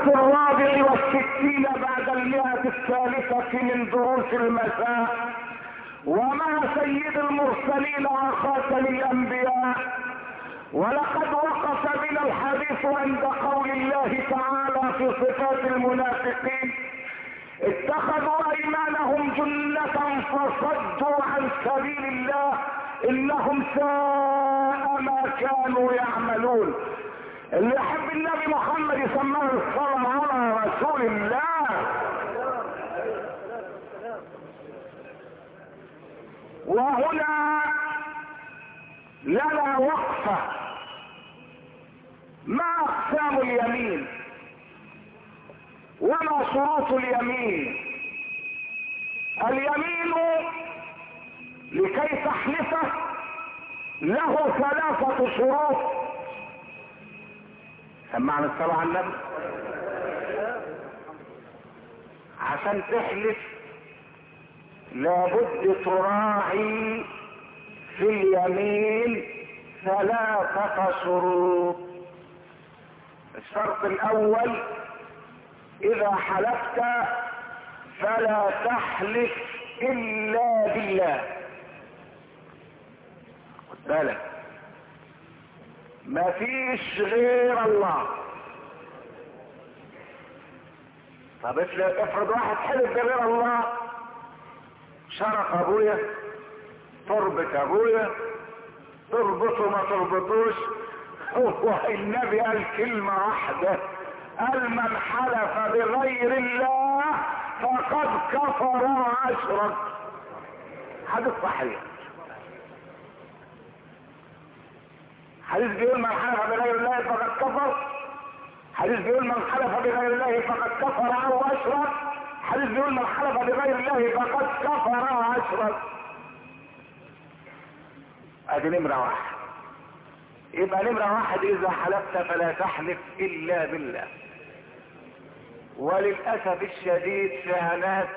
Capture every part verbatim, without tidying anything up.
الرابع والستين بعد المئة الثالثة من دروس المساء، ومع سيد المرسلين وخاتم الانبياء. ولقد وقف بنا الحديث عند قول الله تعالى في صفات المنافقين: اتخذوا ايمانهم جنة فصدوا عن سبيل الله انهم ساء ما كانوا يعملون. اللي يحب النبي محمد يسماه الصلاة على رسول الله. وهنا لنا وقفة. ما اقسام اليمين وما شروط اليمين؟ اليمين لكي تحلفه له ثلاثة شروط. سمعنا الصلاة على النبي. عشان تحلف لابد تراعي في اليمين ثلاثة شروط. الشرط الاول: اذا حلفت فلا تحلف الا بالله. خد بالك، ما فيش غير الله. طب افرض واحد حلف بغير الله، شرف ابويا، تربط ابويا، تربطه ما تربطوش. هو النبي قال كلمة واحدة، قال: من حلف بغير الله فقد كفر واشرك. حديث صحيح. حديث بيقول: من حلف بغير الله فقد كفر. حديث بيقول: من حلف بغير الله فقد كفر او اشرك. حديث بيقول: من حلف بغير الله فقد كفر واشرك. ادي نمرة واحد. يبقى نمرة واحد: اذا حلفت فلا تحلف الا بالله. وللأسف الشديد فيها ناس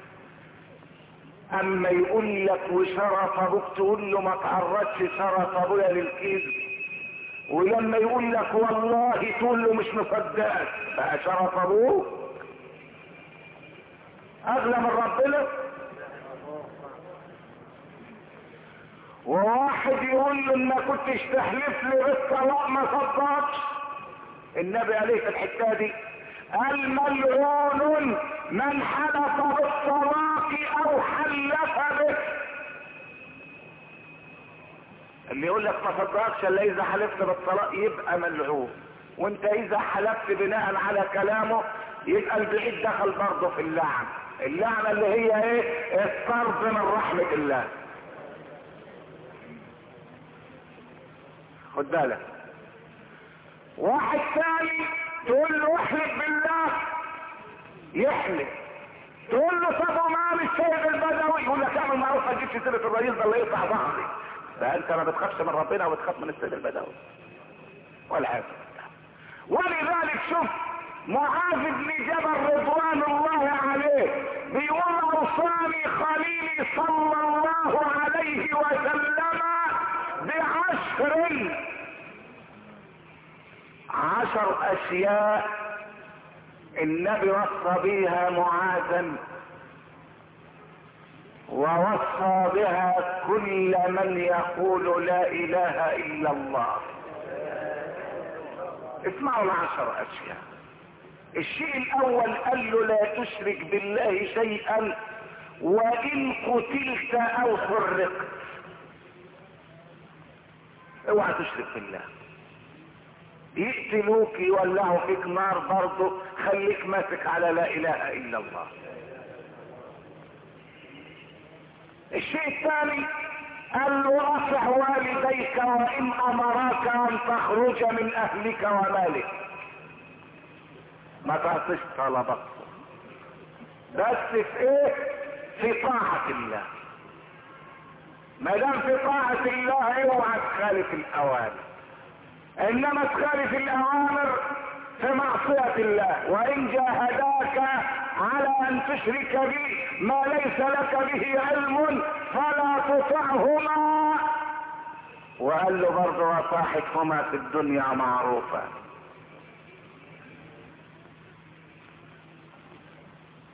اما يقول لك وشرف ابوك تقول له ما تعرضش شرف ابويا للكذب، ولما يقول لك والله تقول له مش مصدقك. بقى شرف ابوك اغلى من ربنا. وواحد يقول له ان ما كنتش تحلف لي بالطلاق ما صدقش. النبي عليه في الحته دي قال: ملعون من حلف بالطلاق او حلف به. اللي يقول لك ما صدقكش الا اذا حلفت بالطلاق يبقى ملعون، وانت اذا حلفت بناء على كلامه يبقى البعيد دخل برضه في اللعنه. اللعنه اللي هي ايه؟ الطرد من رحمه الله. خد بالك. واحد ثاني تقول له احلف بالله يحلف، تقول له طب وما السيد البدوي يقول لك اعمل معروف ما تجيبش سيره الرئيس ده اللي يقطع ظهري. فانت ما بتخافش من ربنا وبتخاف من السيد البدوي والعياذ بالله. ولذلك شوف معاذ بن جبل رضوان الله عليه بيقول: اوصاني خليلي صلى الله عليه وسلم بعشر عشر اشياء النبي وصى بها معاذا ووصى بها كل من يقول لا اله الا الله. اسمعوا العشر اشياء. الشيء الاول قال له: لا تشرك بالله شيئا وان قتلت او حرقت. اوعى تشرك بالله. يقتلوك يولعوا فيك نار برضه خليك ماسك على لا اله الا الله. الشيء الثاني قال له: اطع والديك وان امراك ان تخرج من اهلك ومالك. ما تعطيش طلبك بس في ايه؟ في طاعة الله. ما دام في طاعة الله اوعى تخالف الاوامر، انما تخالف الاوامر في معصية الله. وان جاهداك على ان تشرك بي ما ليس لك به علم فلا تطعهما. وقال له برضه: وصاحبهما في الدنيا معروفا.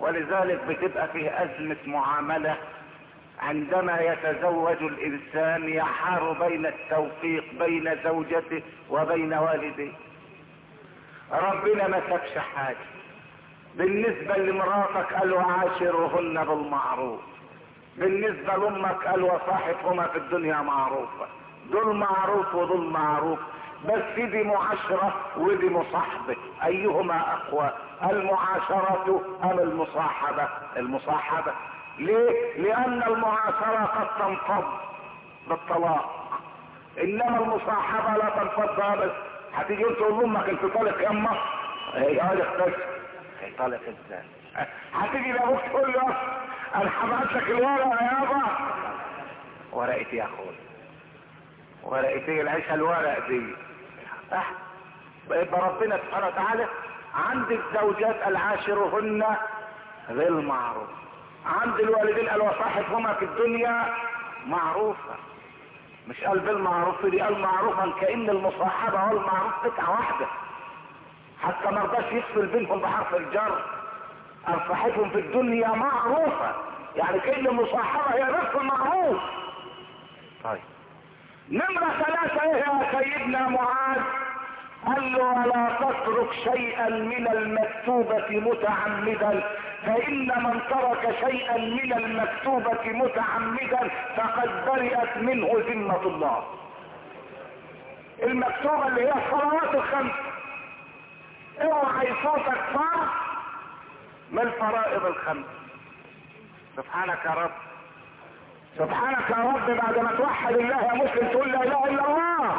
ولذلك بتبقى فيه ازمة معاملة عندما يتزوج الانسان، يحار بين التوفيق بين زوجته وبين والديه. ربنا ما سابش حاجة. بالنسبة لمراتك قال وعاشرهن بالمعروف، بالنسبة لامك قال وصاحبهما في الدنيا معروفة. دول معروف ودول معروف، بس دي معاشرة ودي مصاحبة، ايهما اقوى، المعاشرة ام المصاحبة؟ المصاحبة. ليه؟ لان المعاشرة قد تنفض بالطلاق، انما المصاحبة لا تنفض ابدا. هتيجي انت تقول لامك انت طالق يما، هي قال اختك هي طالق ازاي؟ هتيجي لابوك تقول له انا هبعت لك الورقة يابا، ورقة ايه يا اخويا؟ ورقة ايه العيشة الورق دي؟ اه يبقى ربنا سبحانه وتعالى عند الزوجات العاشرهن بالمعروف، عند الوالدين قال وصاحبهما في الدنيا معروفة. مش قال بالمعروف دي، قال معروفا، كأن المصاحبة والمعروف قطعة واحدة، حتى ما رضاش يفصل بينهم بحرف الجر. قال صاحبهم في الدنيا معروفة، يعني كأن المصاحبة هي نفس المعروف. طيب نمرة ثلاثة ايه يا سيدنا معاذ؟ قال له ولا تترك شيئا من المكتوبة متعمدا، فإن من ترك شيئا من المكتوبة متعمدا فقد برئت منه ذمة الله. المكتوبة اللي هي الصلوات الخمس، اوعى يفوتك فرض من الفرائض الخمس. سبحانك يا رب، سبحانك يا رب، بعد ما توحد الله يا مسلم تقول لا اله الا الله.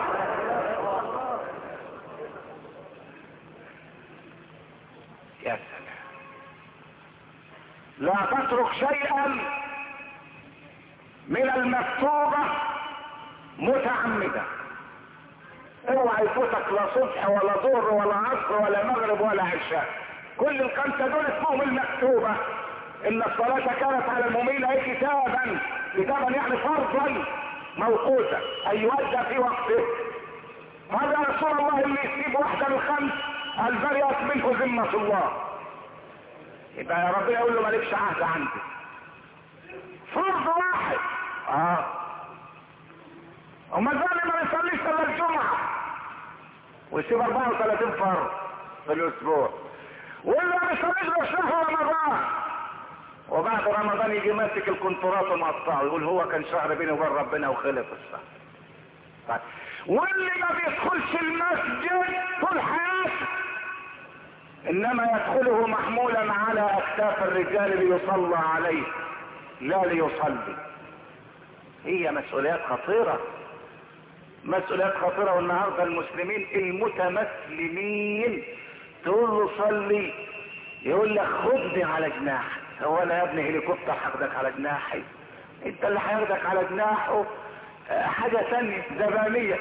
يا سلام. لا تترك شيئا من المكتوبة متعمدا، اوعى يفوتك لا صبح ولا ظهر ولا عصر ولا مغرب ولا عشاء، كل الخمسة دول اسمهم المكتوبة. ان الصلاة كانت على المؤمنين اي كتابا، كتابا يعني فرضا موقوتا، اي يؤدى في وقته. هذا رسول الله اللي يسيب واحدة من الخمس قال برئت منه ذمة الله. يبقى يا رب يقول له مالكش عهد عندي. فرض واحد اه وما زال ما يصليش الا الجمعة ويسيب اربعة وثلاثين فرض في الاسبوع، واللي ما يصليش له شهر رمضان، وبعد رمضان يجي ماسك الكنترات ومقطعه يقول هو كان شهر بيني وبين ربنا وخلف الشهر. طيب واللي ما بيدخلش المسجد طول حياته انما يدخله محمولا على اكتاف الرجال ليصلى عليه لا ليصلي. هي مسؤوليات خطيرة، مسؤوليات خطيرة. والنهاردة المسلمين المتمسلمين تقول له صلي يقول لك خدني على جناحي. هو انا يا ابني هليكوبتر هاخدك على جناحي؟ انت اللي هياخدك على جناحه حاجة ثانية زبانية،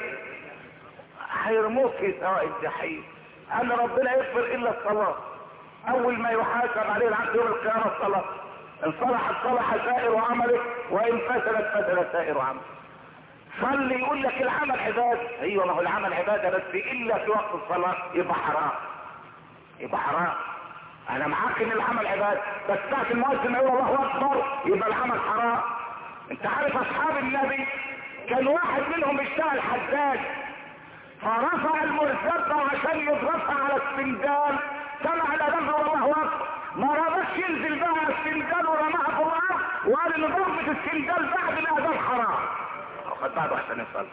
هيرموك في سواء الجحيم. انا ربنا يغفر الا الصلاة، اول ما يحاسب عليه العبد يوم القيامة الصلاة، ان صلحت صلح سائر عمله وان فسدت فسد سائر عمله. صلي يقول لك العمل عبادة، ايوه ما هو العمل عبادة بس الا في وقت الصلاة يبقى حرام، يبقى حرام. انا معاك ان العمل عبادة بس ساعة المؤذن يقول الله اكبر يبقى العمل حرام. انت عارف اصحاب النبي كان واحد منهم يشتغل حداد، فرفع المرتبة عشان يضربها على السندال، سمع الاذان الله اكبر، ما رضاش ينزل بقى على السندال ورماها في الارض وقال ان ضربة السندال بعد الاذان حرام. خد بعده عشان يصلي.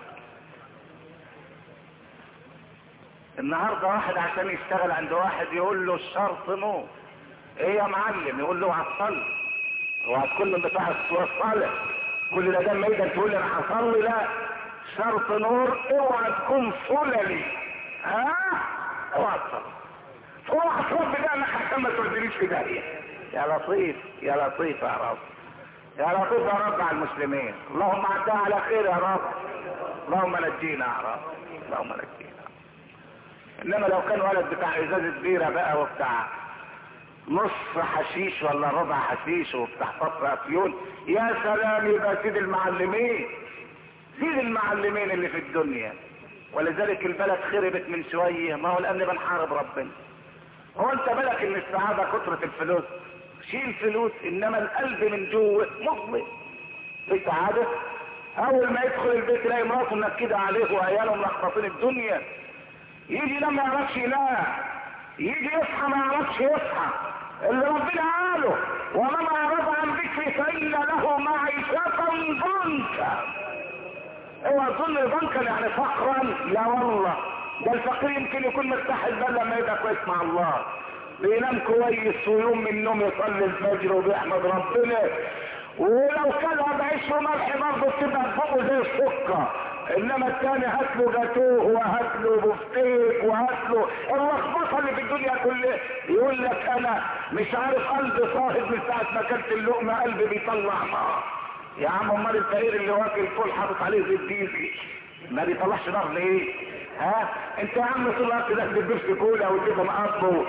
النهارده واحد عشان يشتغل عند واحد يقول له الشرط نور. ايه يا معلم؟ يقول له هتصلي. وهتكون من بتاع الصلاة كل ده دم ايدك تقول لي انا هصلي؟ لا، شرط نور اوعى تكون صللي. ها اوعى تصلي، اوعى تربي ده انك عشان ما تودينيش في داهيه. يا لطيف يا لطيف يا رب، يا لطيف يا رب على المسلمين. اللهم عدها على خير يا رب، اللهم نجينا يا رب، اللهم نجينا. انما لو كان ولد بتاع ازازه بيره بقى وبتاع نص حشيش ولا ربع حشيش وبتاع فطر افيون، يا سلام، يبقى سيد المعلمين، سيد المعلمين اللي في الدنيا. ولذلك البلد خربت من شويه، ما هو لان بنحارب ربنا. هو انت بالك ان السعاده كثره الفلوس؟ شيل فلوس، انما القلب من جوه مظلم في سعاده. اول ما يدخل البيت يلاقي مراته منكده عليه وعياله ملخبطين الدنيا، يجي ينام ما يعرفش ينام، يجي يصحى ما يعرفش يصحى. اللي ربنا قاله ومن اعرض عن ذكري فان له معيشه ضنكا. اوعى تظن ضنكا يعني فقرا، لا والله، ده الفقير يمكن يكون مرتاح البال لما يبقى كويس مع الله، بينام كويس ويوم من النوم يصلي الفجر وبيحمد ربنا، ولو كلها بعيش وملح برضه بتبقى فوقه زي السكر. انما الثاني هات له جاتوه وهات له بفتيك وهات له اللخبطه اللي في الدنيا كلها، يقول لك انا مش عارف قلبي صاهد من ساعه ما اكلت اللقمه، قلبي بيطلع نار. يا عم امال الفقير اللي واكل فول حاطط عليه زيت ديزي ما بيطلعش نار ليه؟ ها انت يا عم طول الوقت ده بتجيب كولا وتجيب مقطو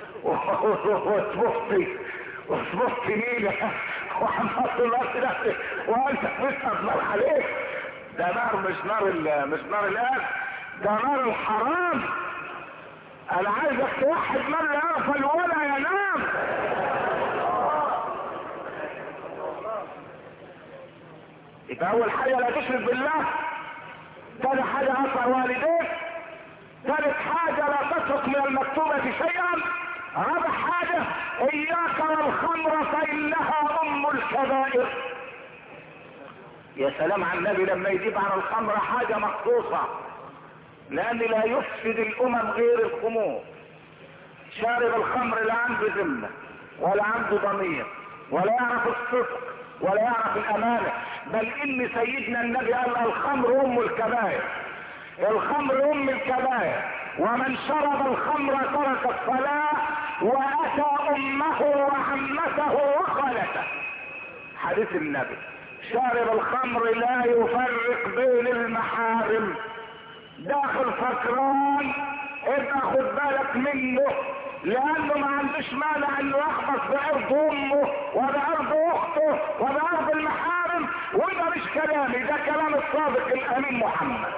وتبفتي وتبفتي نيله وحمصت الوقت ده وانت بتسقط نار عليك. ده نار مش نار مش نار الآن، ده نار الحرام. انا عايزك توحد من لا يغفل ولا ينام. يبقى اول حاجه لا تشرك بالله، ثاني حاجه اطع والديك، ثالث حاجه لا تترك من المكتوبه شيئا، رابع حاجه اياك والخمر فانها ام الكبائر. يا سلام على النبي لما يجيب عن الخمر حاجه مخصوصه، لان لا يفسد الامم غير الخمور. شارب الخمر لا عنده ذمه ولا عنده ضمير ولا يعرف الصدق ولا يعرف الامانه، بل ان سيدنا النبي قال الخمر ام الكبائر، الخمر ام الكبائر، ومن شرب الخمر ترك الصلاه واتى امه وعمته وخالته. حديث النبي شارب الخمر لا يفرق بين المحارم، داخل سكران ابقى خد بالك منه، لانه ما عندوش مانع انه يخبص بعرض امه وبعرض اخته وبعرض المحارم، وده مش كلامي، ده كلام الصادق الامين محمد.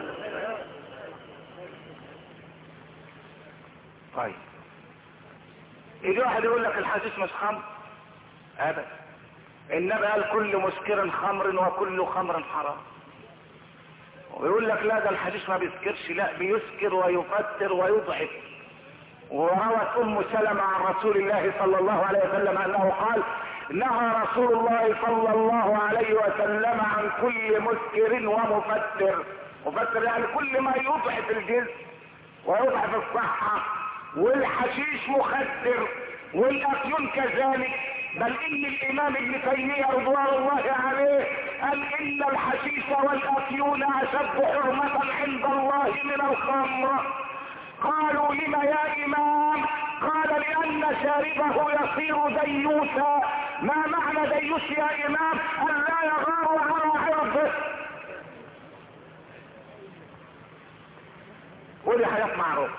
طيب يجي واحد يقول لك الحديث مش خمر، ابدا، النبي قال كل مسكر خمر وكل خمر حرام. ويقول لك لا ده الحديث ما بيسكرش، لا بيسكر ويفتر ويضعف. وروت ام سلمة عن رسول الله صلى الله عليه وسلم انه قال نهى رسول الله صلى الله عليه وسلم عن كل مسكر ومفتر. مفتر يعني كل ما يضعف الجسم ويضعف الصحة، والحشيش مخدر والافيون كذلك، بل ان الامام ابن تيمية رضوان الله عليه قال ان الحشيش والافيون اشد حرمة عند الله من الخمر. قالوا لما يا امام؟ قال لان شاربه يصير ديوثا. ما معنى ديوث يا امام؟ ان لا يغار على عرضه. ودي حاجات معروفة.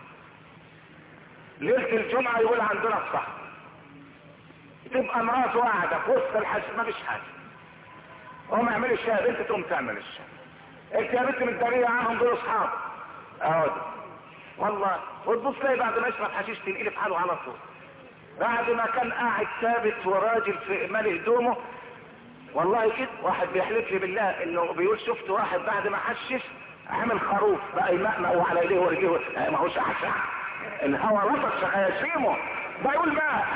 ليلة الجمعة يقول عندنا الصح، تبقى مراته قاعدة في وسط الحج ما فيش حاجة، هم يعملوا الشاي، بنت تقوم تعمل الشاي، انت يا بنت متدارية عنهم دول اصحاب اهو والله، وتبص تلاقي بعد ما يشرب حشيش تنقلب في حاله على طول، بعد ما كان قاعد ثابت وراجل في مالي هدومه. والله كده واحد بيحلف لي بالله انه بيقول شفت واحد بعد ما حشش عمل خروف بقى يمقمق وعلى ايديه ورجليه، ما هوش احسن الهوا لطش هيشيمه، ده يقول ماء.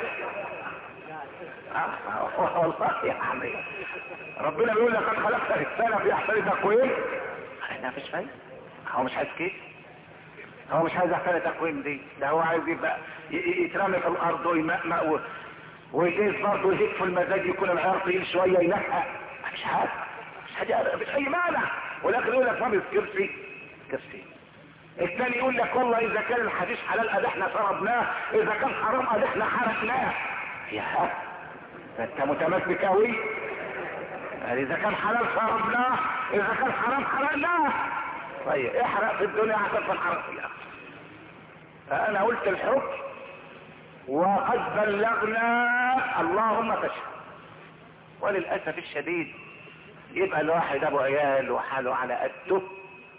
والله يعني ربنا بيقول لك انا خلقت الانسان في احسن تقويم، احنا مفيش فايده، هو مش عايز كده، هو مش عايز احسن تقويم دي، ده هو عايز يبقى يترمي في الارض ويمقمق ويجيز برضه يهيك في المزاج، يكون العيار طويل شويه ينقق، مفيش حاجه، مفيش حاجه، مفيش اي مانع. والاخر يقول لك ما بيسكرش كرسي. الثاني يقول لك والله اذا كان الحديث حلال ادي احنا شربناه، اذا كان حرام ادي احنا حرقناه. يا انت متمسك قوي، يعني اذا كان حلال شربناه، اذا كان حرام حرقناه. طيب احرق في الدنيا عشان تنحرق في الاخره. فانا قلت الحكم وقد بلغنا، اللهم فاشهد. وللاسف الشديد يبقى الواحد ابو عيال وحاله على قده،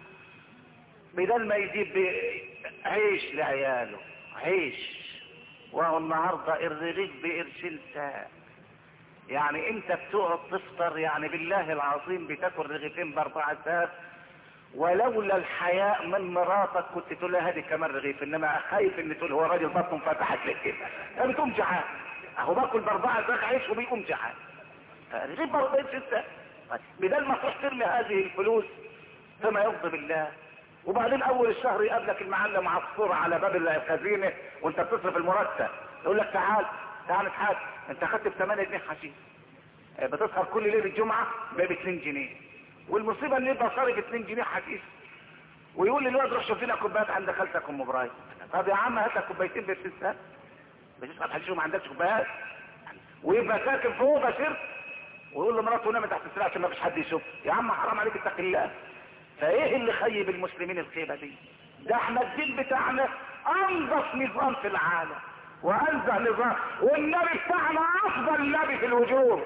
بدل ما يجيب عيش لعياله، عيش وهو النهارده الرغيف بقرشين ساعة. يعني انت بتقعد تفطر يعني بالله العظيم بتاكل رغيفين باربعة ساعات، ولولا الحياء من مراتك كنت تقول لها هذه كمان رغيف، انما خايف ان تقول هو راجل بطنه فتحت لك كده، انت بتقوم جعان اهو باكل باربعة ساعات عيش وبيقوم جعان. رغيف باربعين ساعة بدل ما تروح ترمي هذه الفلوس فيما يرضي بالله. وبعدين اول الشهر يقابلك المعلم عصفور على باب الخزينه وانت بتصرف المرتب، يقول لك تعال تعال نتحاسب، انت خدت ب ثمانية جنيه حشيش، بتسهر كل ليله الجمعه ب اتنين جنيه، والمصيبه ان يبقى صارف اتنين جنيه حشيش، ويقول للواد روح شوف لنا كوبايات عند خالتك ام ابراهيم. طب يا عم هات لك كوبايتين بس بتشرب حشيش وما عندكش كوبايات، ويبقى ساكن فوق بشر ويقول لمراته نامت تحت السرير عشان ما فيش حد يشوف. يا عم حرام عليك اتق الله. فايه اللي خيب المسلمين الخيبه دي؟ ده احنا الدين بتاعنا انظف نظام في العالم وانزه نظام، والنبي بتاعنا افضل نبي في الوجود،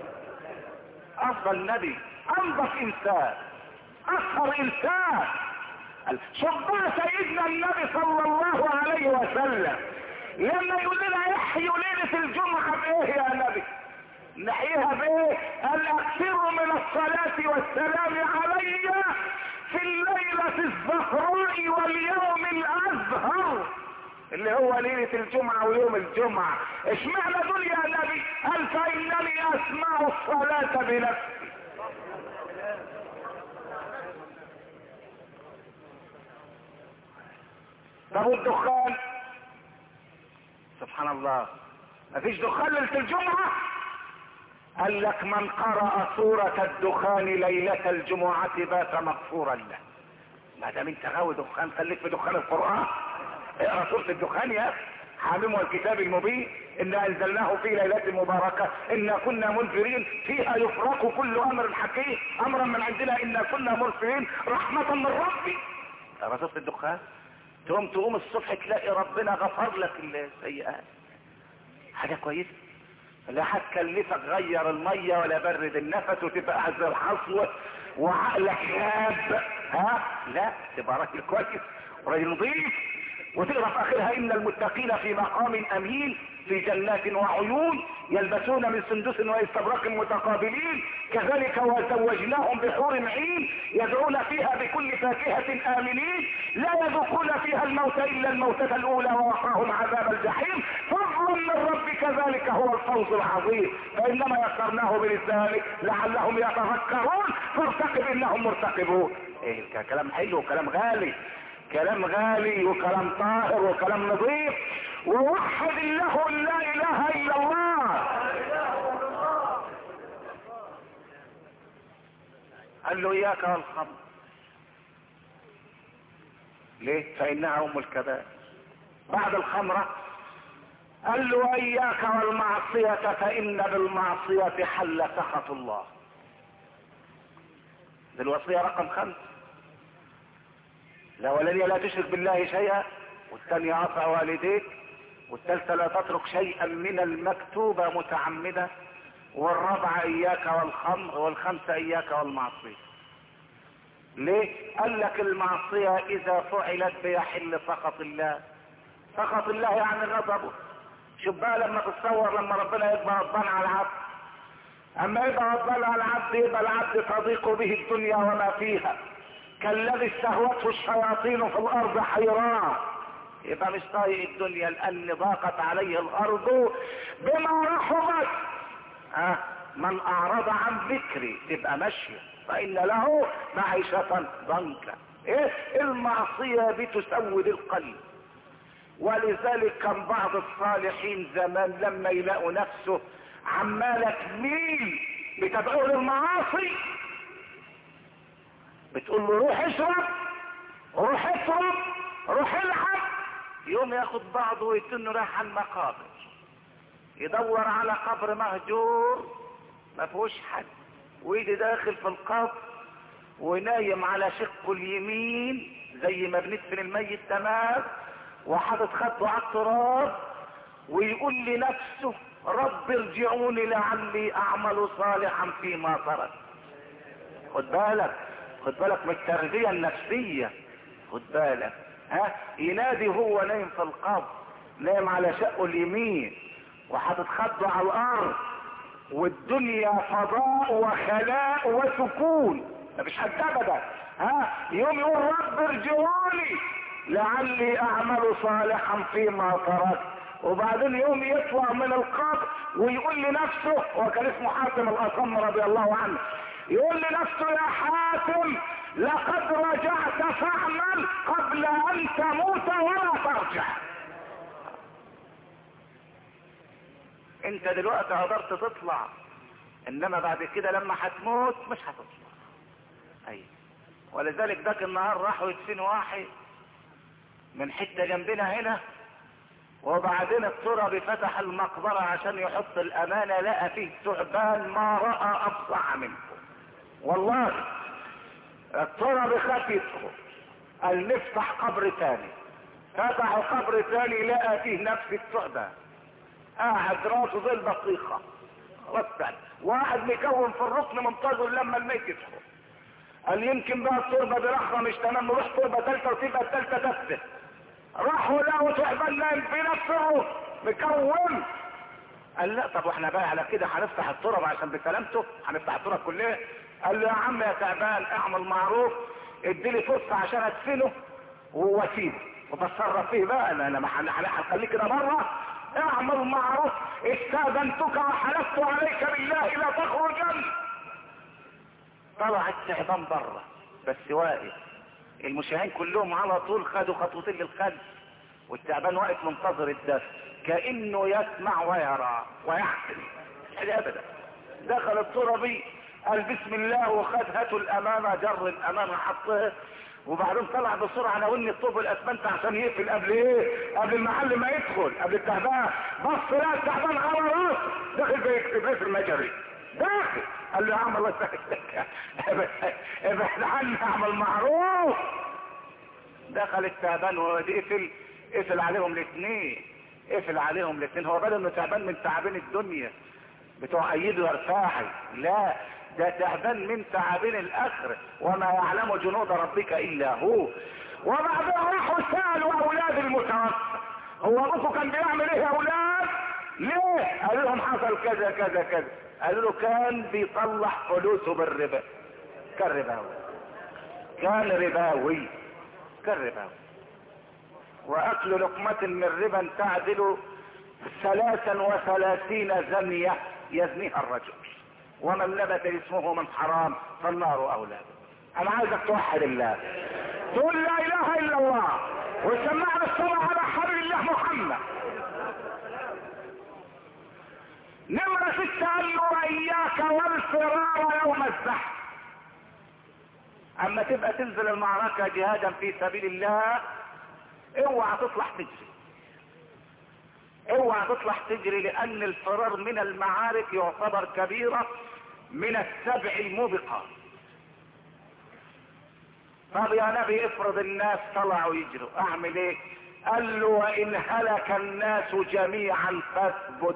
افضل نبي، انظف انسان، اطهر انسان. شوف بقى سيدنا النبي صلى الله عليه وسلم لما يقول لنا احيوا ليله الجمعه بايه يا نبي؟ نحييها بايه؟ قال اكثروا من الصلاة والسلام علي في الليلة الزهراء واليوم الازهر، اللي هو ليلة الجمعة ويوم الجمعة. اشمعنى دول يا نبي؟ قال فانني اسمع الصلاة بنفسي. طب والدخان؟ سبحان الله، مفيش دخان ليلة الجمعة؟ قال لك من قرأ سورة الدخان ليلة الجمعة بات مغفورا له. ما دام انت غاوي دخان خليك في دخان القرآن، اقرا سورة الدخان يا اخي. حامم والكتاب المبين إنا أنزلناه في ليلة مباركة إنا كنا منذرين فيها يفرق كل أمر حكيم أمرا من عندنا إنا كنا مرسلين رحمة من ربي. اقرا سورة الدخان تقوم تقوم الصبح تلاقي ربنا غفر لك السيئات. حاجة كويسة، لا هتكلفك غير المية ولا برد النفس وتبقى اعز الحصوة وعقلك شاب، ها لا تبقى راجل كويس وراجل نظيف. وتقرا في اخرها ان المتقين في مقام امين في جنات وعيون يلبسون من سندس واستبرق متقابلين كذلك وزوجناهم بحور عين يدعون فيها بكل فاكهة آمنين لا يذوقون فيها الموت إلا الموتة الأولى ووقاهم عذاب الجحيم فضلا من ربك ذلك هو الفوز العظيم فإنما يسرناه بلسانك لعلهم يتذكرون فارتقب إنهم مرتقبون. ايه كلام حلو وكلام غالي، كلام غالي وكلام طاهر وكلام نظيف. ووحد الله لا اله الا الله. قال له اياك والخمر. ليه؟ فانها ام الكبائر. بعد الخمرة قال له اياك والمعصية فان بالمعصية حل سخط الله. دي الوصية رقم خمسة. الاولانية لا تشرك بالله شيئا، والثانية عصى والديك، والثالثة لا تترك شيئا من المكتوبة متعمدة، والرابعة اياك والخمر، والخمسة اياك والمعصية. ليه؟ قال لك المعصية اذا فعلت بيحل سخط الله. سخط الله يعني غضبه. شوف بقى لما تتصور لما ربنا يبقى غضبان على العبد، اما يبقى غضبان على العبد يبقى العبد تضيق به الدنيا وما فيها كالذي استهوته الشياطين في الارض حيران. يبقى مش طايق الدنيا لان ضاقت عليه الارض بما رحبت. ها من اعرض عن ذكري تبقى ماشيه فان له معيشة ضنكا. ايه المعصية بتسود القلب. ولذلك كان بعض الصالحين زمان لما يلاقوا نفسه عمالة تميل بتدعو للمعاصي بتقول له روح اشرب روح اشرب روح العب، يوم ياخد بعضه ويتن رايح على المقابر يدور على قبر مهجور ما فيهوش حد ويجي داخل في القبر ونايم على شقه اليمين زي ما بندفن الميت تمام وحاطط خده على التراب ويقول لنفسه رب ارجعوني لعلي اعمل صالحا فيما ترك. خد بالك خد بالك من التربية النفسية. خد بالك ها ينادي هو نايم في القبر نايم على شقه اليمين وحاطط خده على الارض، والدنيا فضاء وخلاء وسكون، مفيش حد ابدا. ها يوم يقول رب ارجعوني لعلي اعمل صالحا فيما تركت، وبعدين يوم يطلع من القبر ويقول لنفسه، وكان اسمه حاتم الاصم رضي الله عنه، يقول لنفسه يا حاتم لقد رجعت فاعمل قبل ان تموت ولا ترجع. انت دلوقتي قدرت تطلع، انما بعد كده لما هتموت مش هتطلع. ايوه، ولذلك ذاك النهار راحوا يدفنوا واحد من حته جنبنا هنا، وبعدين التربي فتح المقبره عشان يحط الامانه، لقى فيه ثعبان ما راى افظع منه. والله التربي خاف يدخل، قال نفتح قبر ثاني، فتحوا قبر ثاني لقى فيه نفس الثعبان قاعد راسه زي البطيخه رتب، واحد مكون في الركن منتظر لما الميت يدخل. قال يمكن بقى التربه دي رخره مش تمام، نروح تربه ثالثه وتبقى الثالثه تفسد. راحوا لقوا ثعبان نايم في نفس الركن مكون. قال لا طب واحنا بقى على كده هنفتح التربه عشان بسلامته، هنفتح التربه كلها؟ قال له يا عم يا تعبان اعمل معروف، اديلي فرصه عشان ادفنه واسيبه وبتصرف فيه بقى، انا انا هخليه كده بره. اعمل معروف، استاذنتك وحلفت عليك بالله لا تخرجن. طلع التعبان بره بس واقف، المشاهين كلهم على طول خدوا خطوتين للخلف، والتعبان واقف منتظر الدفن كانه يسمع ويرى ويعقل. حاجه ابدا. دخل التربي قال بسم الله وخد هاتوا الامانه، جر الامانه حطها، وبعدين طلع بسرعه ناولني الطوب الاسمنت عشان يقفل قبل ايه؟ قبل المحل ما يدخل، قبل التعبان. بص لا التعبان على راسه داخل بيكتب ايه في المجري، داخل. قال له يا عم الله يسهل لك ابعد عني اعمل معروف. دخل التعبان وقفل، قفل عليهم الاثنين، قفل عليهم الاثنين. هو بدل انه تعبان من تعابين الدنيا بتوع ايده يرفاعي، لا ده تعبان من تعابين الاخره، وما يعلم جنود ربك الا هو. وبعدين راحوا سالوا اولاد المتوفى هو ابوكم كان بيعمل ايه يا اولاد؟ ليه؟ قالوا لهم حصل كذا كذا كذا. قالوا له كان بيطلع فلوسه بالربا، كان رباوي، كان رباوي، كان رباوي. واكل لقمة من ربا تعدل ثلاثا وثلاثين زنية يزنيها الرجل، ومن نبت اسمه من حرام فالنار اولاده. انا عايزك توحد الله، تقول لا اله الا الله، وسمعنا الصلاة على حبيب الله محمد. نمرة ستة قال له اياك والفرار يوم الزحف. اما تبقى تنزل المعركة جهادا في سبيل الله اوعى تطلع تجري، اوعى تطلع تجري، لان الفرار من المعارك يعتبر كبيرة من السبع الموبقات. طب يا نبي افرض الناس طلعوا يجروا اعمل ايه؟ قال له وان هلك الناس جميعا فاثبت.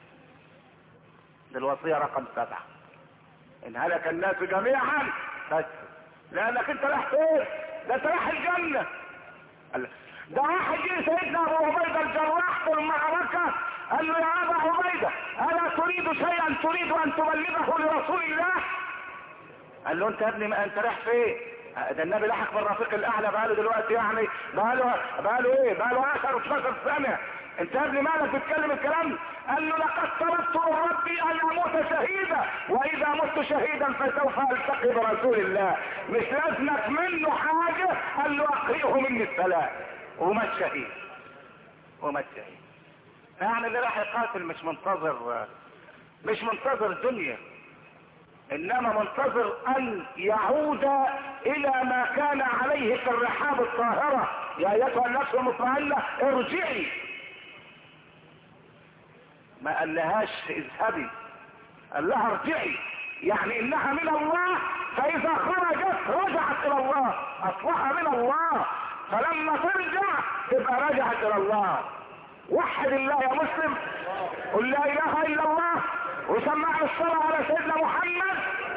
دي الوصية رقم سبعة، ان هلك الناس جميعا فاثبت، لانك انت رايح فين؟ ده انت رايح الجنة. ده واحد جه سيدنا ابو عبيدة الجراح في المعركة قال له يا ابا عبيدة الا تريد شيئا تريد ان تبلغه لرسول الله؟ قال له انت يا ابني ما انت رايح فين؟ ده النبي لحق بالرفيق الاعلى بقاله دلوقتي يعني بقاله بقاله ايه؟ بقاله عشر واتناشر سنة. انت يا ابني مالك بتتكلم الكلام؟ قال له لقد طلبت من ربي ان اموت شهيدا، واذا مت شهيدا فسوف التقي برسول الله، مش لازمك منه حاجة. قال له اقرئه مني السلام، ومات شهيد، ومات شهيد. يعني اللي راح يقاتل مش منتظر، مش منتظر دنيا، انما منتظر ان يعود الى ما كان عليه في الرحاب الطاهرة. يا ايتها النفس المطمئنة ارجعي، ما قال لهاش اذهبي، قال لها ارجعي، يعني انها من الله، فاذا خرجت رجعت الى الله، اصلها من الله، فلما ترجع تبقى رجعت الى الله. وحد الله يا مسلم، قل لا اله الا الله، وسمعنا الصلاة على سيدنا محمد.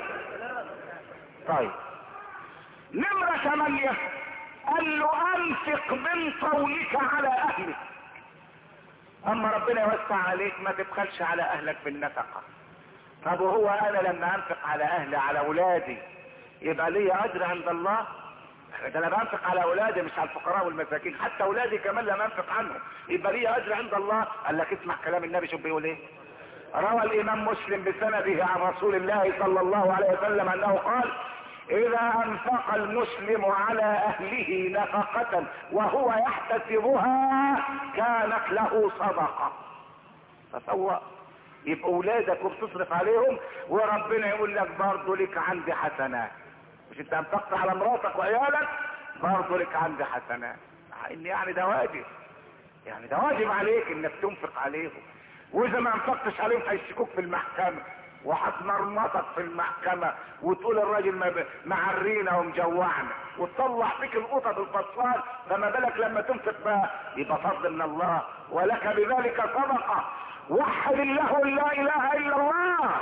طيب نمرة ثمانية قال له انفق من قولك على اهلك. اما ربنا يوسع عليك ما تبخلش على اهلك بالنفقة. طب وهو انا لما انفق على اهلي على اولادي يبقى لي اجر عند الله؟ ده انا بنفق على اولادي مش على الفقراء والمساكين، حتى اولادي كمان لما انفق عنهم يبقى لي اجر عند الله. قال لك اسمع كلام النبي شوف بيقول ايه. روى الامام مسلم بسنده عن رسول الله صلى الله عليه وسلم انه قال: اذا انفق المسلم على اهله نفقة وهو يحتسبها كانت له صدقة. تصور يبقى اولادك وبتصرف عليهم وربنا يقول لك برضه لك عندي حسنات. مش انت انفقت على مراتك وعيالك برضه لك عندي حسنات. ان يعني ده واجب، يعني ده واجب عليك انك تنفق عليهم. واذا ما انفقتش عليهم هيشتكوك في المحكمة وهتمرمطك في المحكمة وتقول الراجل معرينا ومجوعنا وتطلع فيك القطط الفصال، فما بالك لما تنفق بقى؟ يبقى فضل من الله ولك بذلك صدقة. وحد الله لا اله الا الله.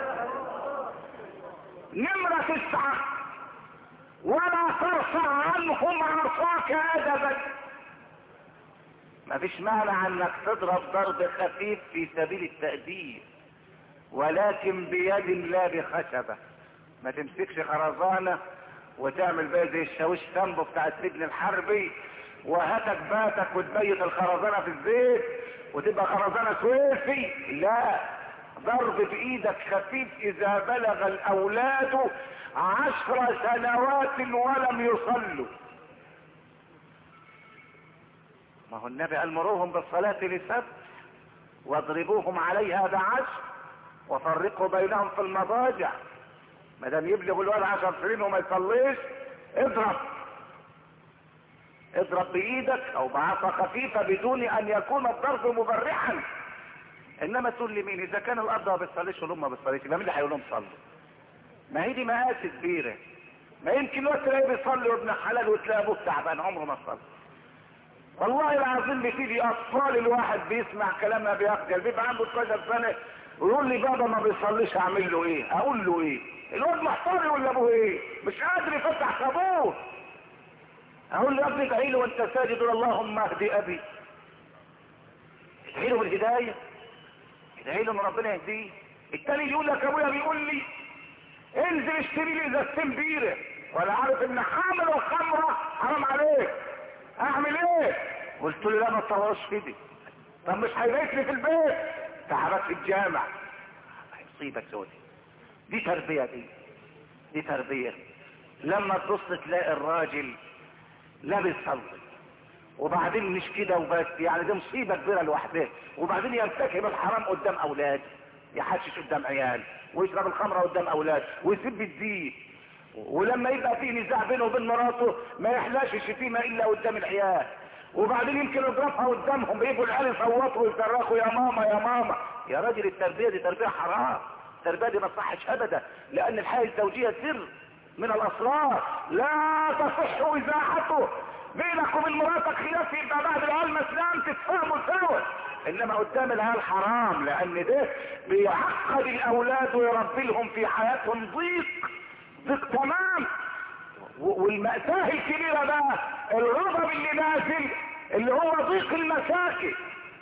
نمرة تسعة: ولا ترفع عنهم عصاك ادبا. ما فيش مانع انك تضرب ضرب خفيف في سبيل التأديب، ولكن بيد لا بخشبة. ما تمسكش خرزانة وتعمل بقى زي الشاويش سامبو بتاع السجن الحربي وهاتك باتك وتبيت الخرزانة في الزيت وتبقى خرزانة سويسي. لا، ضرب بايدك خفيف اذا بلغ الاولاد عشر سنوات ولم يصلوا. ما هو النبي قال: مروهم بالصلاة لسبت واضربوهم عليها بعشر وفرقوا بينهم في المضاجع. ما دام يبلغ الولد عشر سنين وما يصليش اضرب اضرب بايدك او بعصا خفيفة بدون ان يكون الضرب مبرحا. انما تقول لي مين؟ اذا كان الاب ما بيصليش والام ما بيصليش يبقى مين اللي هيقول لهم صلوا؟ ما هي دي مقاس كبيرة. ما يمكن وقت تلاقيه بيصلي وابن حلال وتلاقي ابوه تعبان عمره ما صلى. والله العظيم بتيجي اطفال الواحد بيسمع كلامنا بيخجل، بيبقى عنده اتناشر سنة ويقول لي بابا ما بيصليش اعمل له ايه؟ اقول له ايه؟ الواد محتار ولا ابوه ايه؟ مش قادر يفتح ابوه. اقول له: يا ابني ادعي له وانت ساجد اللهم اهدي ابي. ادعي له بالهدايه، ادعي له ان ربنا يهديه. التاني يقول لك: ابويا بيقول لي انزل اشتري لي ازازتين بيره، ولا عارف ان حامل الخمره حرام عليك، اعمل ايه؟ قلت له: لا ما تطورش كده. طب مش هيبيت لي في البيت؟ تعبت في الجامع. هيصيبك سودي. دي تربيه، دي دي تربيه. لما تبص تلاقي الراجل لا بيصلي وبعدين مش كده وبس، يعني دي مصيبه كبيره لوحدها، وبعدين يرتكب الحرام قدام اولاد، يحشش قدام عيال ويشرب الخمره قدام اولاد ويسب الدين، ولما يبقى فيه نزاع بينه وبين مراته ما يحلاش الشتيمه الا قدام العيال، وبعدين يمكن يضربها قدامهم بيبقوا العيال يصوتوا ويصرخوا يا ماما يا ماما. يا راجل التربيه دي تربيه حرام، التربيه دي ما تصحش ابدا، لان الحياه الزوجيه سر من الاسرار لا تصح اذاعته. بينك وبين مراتك خلاف يبقى بعد العيال مسلم تتفاهموا سوا، انما قدام العيال حرام، لان ده بيعقد الاولاد ويربي لهم في حياتهم ضيق ضيق تمام. والمأساة الكبيرة بقى الغضب اللي نازل اللي هو ضيق المساكن.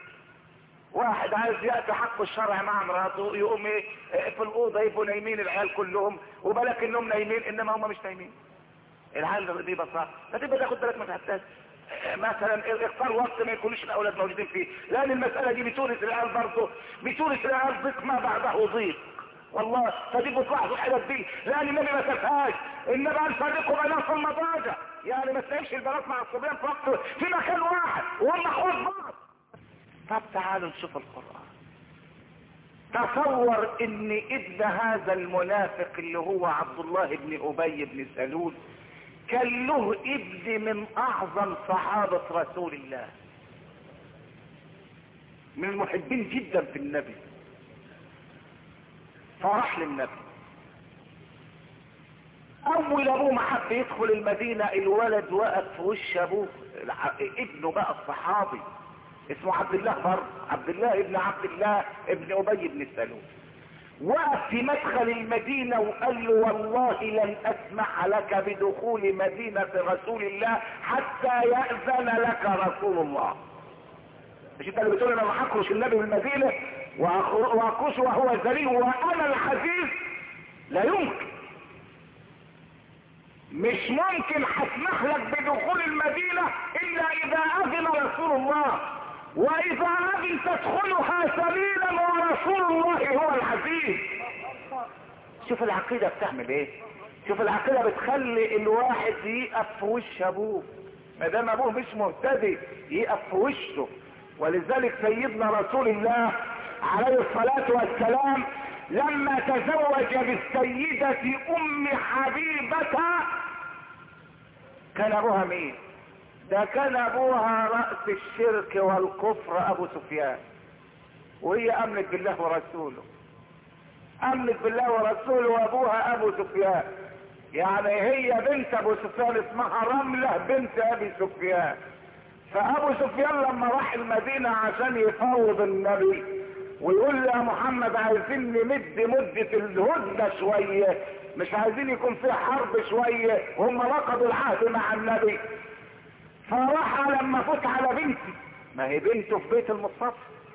واحد عايز يأتي حق الشرع مع مراته يقوم ايه في الأوضة يبقوا نايمين العيال كلهم، وبالك انهم نايمين انما هم مش نايمين. العيال دي بساطة، فتبقى تاخد بالك ما تحتاج مثلا اختار وقت ما يكونوش الاولاد موجودين فيه، لان المسألة دي بتورث العيال برضه، بتورث العيال ضيق ما بعده ضيق. والله فتبقوا تلاحظوا الحاجات دي، لان النبي ما شافهاش. النبي قال: فرقوا بينهم في المضاجع، يعني ما تلاقيش البنات مع الصبيان في وقت في مكان واحد وهم اخوات بعض. طب تعالوا نشوف القرآن. تصور ان ابن هذا المنافق اللي هو عبد الله بن ابي بن سلول كان له ابن من اعظم صحابة رسول الله، من المحبين جدا في النبي، فراح للنبي. اول ابوه ما حب يدخل المدينة الولد وقف في وش ابوه، ابنه بقى الصحابي اسمه عبد الله برضه، عبد الله ابن عبد الله ابن ابي بن سلول، وقف في مدخل المدينة وقال له: والله لن اسمح لك بدخول مدينة رسول الله حتى يأذن لك رسول الله. مش انت اللي بتقول انا هخرج النبي من المدينة واخرج وهو ذليل وانا العزيز؟ لا يمكن، مش ممكن هسمح لك بدخول المدينة الا اذا اذن رسول الله، واذا اذن تدخلها سليلا ورسول الله هو العزيز. شوف العقيدة بتعمل ايه، شوف العقيدة بتخلي الواحد يقف في وش ابوه ما دام ابوه مش مهتدي، يقف في وشه. ولذلك سيدنا رسول الله عليه الصلاة والسلام لما تزوج بالسيدة ام حبيبة كان ابوها مين؟ ده كان ابوها رأس الشرك والكفر ابو سفيان، وهي امنت بالله ورسوله، امنت بالله ورسوله وابوها ابو سفيان. يعني هي بنت ابو سفيان اسمها رملة بنت ابي سفيان. فابو سفيان لما راح المدينة عشان يفاوض النبي ويقول له يا محمد عايزين نمد مدة الهدنة شوية، مش عايزين يكون في حرب شوية، وهم رقبوا العهد مع النبي. فراح لما فوت على بنتي، ما هي بنته في بيت المصطفى،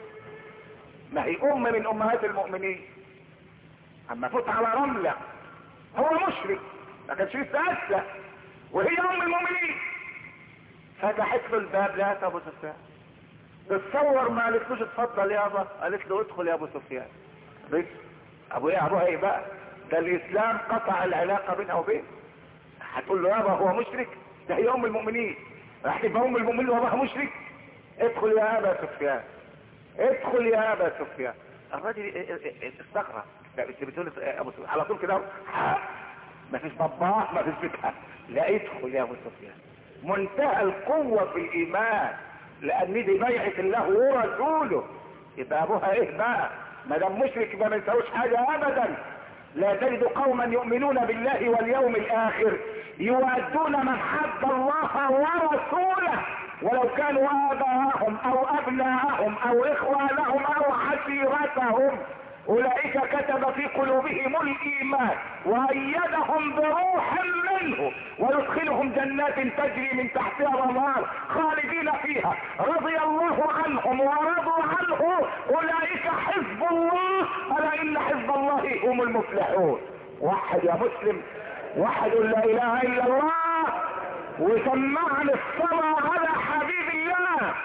ما هي ام من امهات المؤمنين، اما فوت على رملة هو مشرك ما كانش لسه اسلم وهي ام المؤمنين، فتحت له الباب لقت ابو سفيان. تتصور ما قالتلوش اتفضل يابا، قالت له ادخل يا ابو سفيان. بس ابو ايه ابوها ايه بقى؟ ده الاسلام قطع العلاقه بينها وبين. هتقول له يابا هو مشرك؟ ده هي ام المؤمنين، راح تبقى ام المؤمنين وابوها مشرك؟ ادخل يا ابا سفيان، ادخل يا ابا سفيان. الراجل استغرب، انت بتقول ابو سفيان على طول كده، ما فيش باباه ما فيش بتاع، لا ادخل يا ابو سفيان. منتهى القوة في الايمان، لان دي بيعة الله ورسوله. يبقى ابوها ايه بقى؟ ما دام مشرك ما بنساوش حاجة ابدا. لا تجد قوما يؤمنون بالله واليوم الاخر يؤدون من حد الله ورسوله ولو كانوا اباءهم او ابناءهم او اخوانهم او عشيرتهم، اولئك كتب في قلوبهم الايمان وايدهم بروح منه ويدخلهم جنات تجري من تحتها الانهار خالدين فيها رضي الله عنهم ورضوا عنه اولئك حزب الله الا ان حزب الله هم المفلحون. وحد يا مسلم، وحد لا اله الا الله، وسمعني الصلاة على حبيب الله.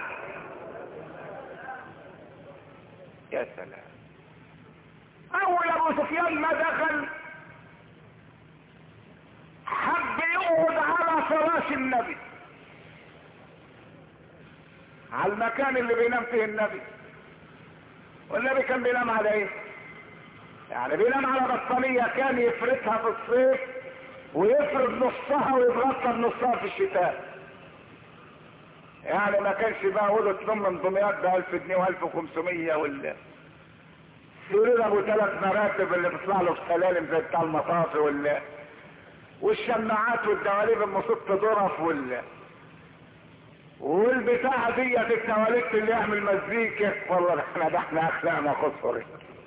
يا سلام. اول ابو سفيان ما دخل حب يقعد على فراش النبي، على المكان اللي بينام فيه النبي. والنبي كان بينام على ايه؟ يعني بينام على بطانية كان يفردها في الصيف ويفرد نصها ويتغطى بنصها في الشتاء. يعني ما كانش بقى اوضه نوم من دمياط ب ألف جنيه وألف وخمسمية وال سرير ابو ثلاث مراتب اللي بيطلع له في سلالم زي بتاع المطافي وال والشماعات والدواليب ام ست ظرف وال والبتاعه ديت التواليت اللي يعمل مزيكا. والله احنا ده احنا اخلاقنا خسرت.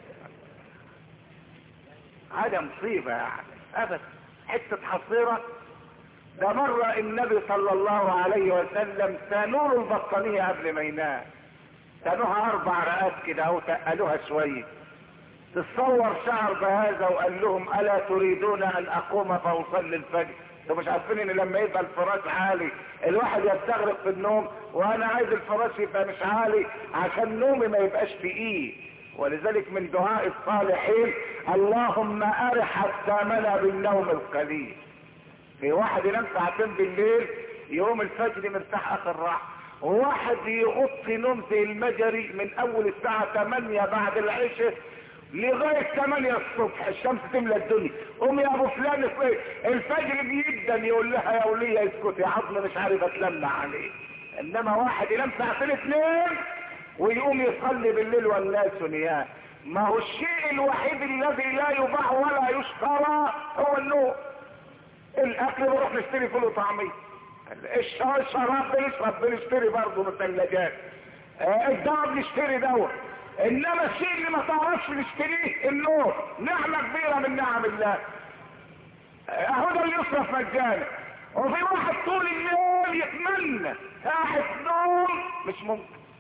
هذا مصيبه يعني ابدا، حته حصيره. ده مرة النبي صلى الله عليه وسلم تنور البطانية قبل ما ينام، تنوها اربع رقات كده او تقلوها شوية. تتصور شعر بهذا وقال لهم الا تريدون ان اقوم فاصلي الفجر؟ انتوا مش عارفين ان لما يبقى الفراش عالي الواحد يستغرق في النوم، وانا عايز الفراش يبقى مش عالي عشان نومي ما يبقاش تقيل. ولذلك من دعاء الصالحين اللهم ارح اجسامنا بالنوم القليل. في واحد ينام ساعتين بالليل يوم الفجر مرتاح اخر راحه، وواحد يغطي نوم زي المجري من اول الساعه ثمانية بعد العشاء لغايه ثمانية الصبح الشمس تملى الدنيا. قوم يا ابو فلان الفجر بيبدا يقول لها يا وليه اسكت يا عظم مش عارف اتلمع عليه. انما واحد ينام ساعتين اثنين ويقوم يصلي بالليل والناس نيام. ما هو الشيء الوحيد الذي لا يباع ولا يشترى هو النوم. الاكل بنروح نشتري فول وطعميه، الشراب بنشرب بنشتري برضه من الثلاجات، الدواء بنشتري دواء. انما الشيء اللي ما تعرفش نشتريه النور، نعمه كبيره من نعم الله. اهو ده اللي يصرف مجانا. وفي واحد طول الليل يتمنى ساعه نوم مش ممكن.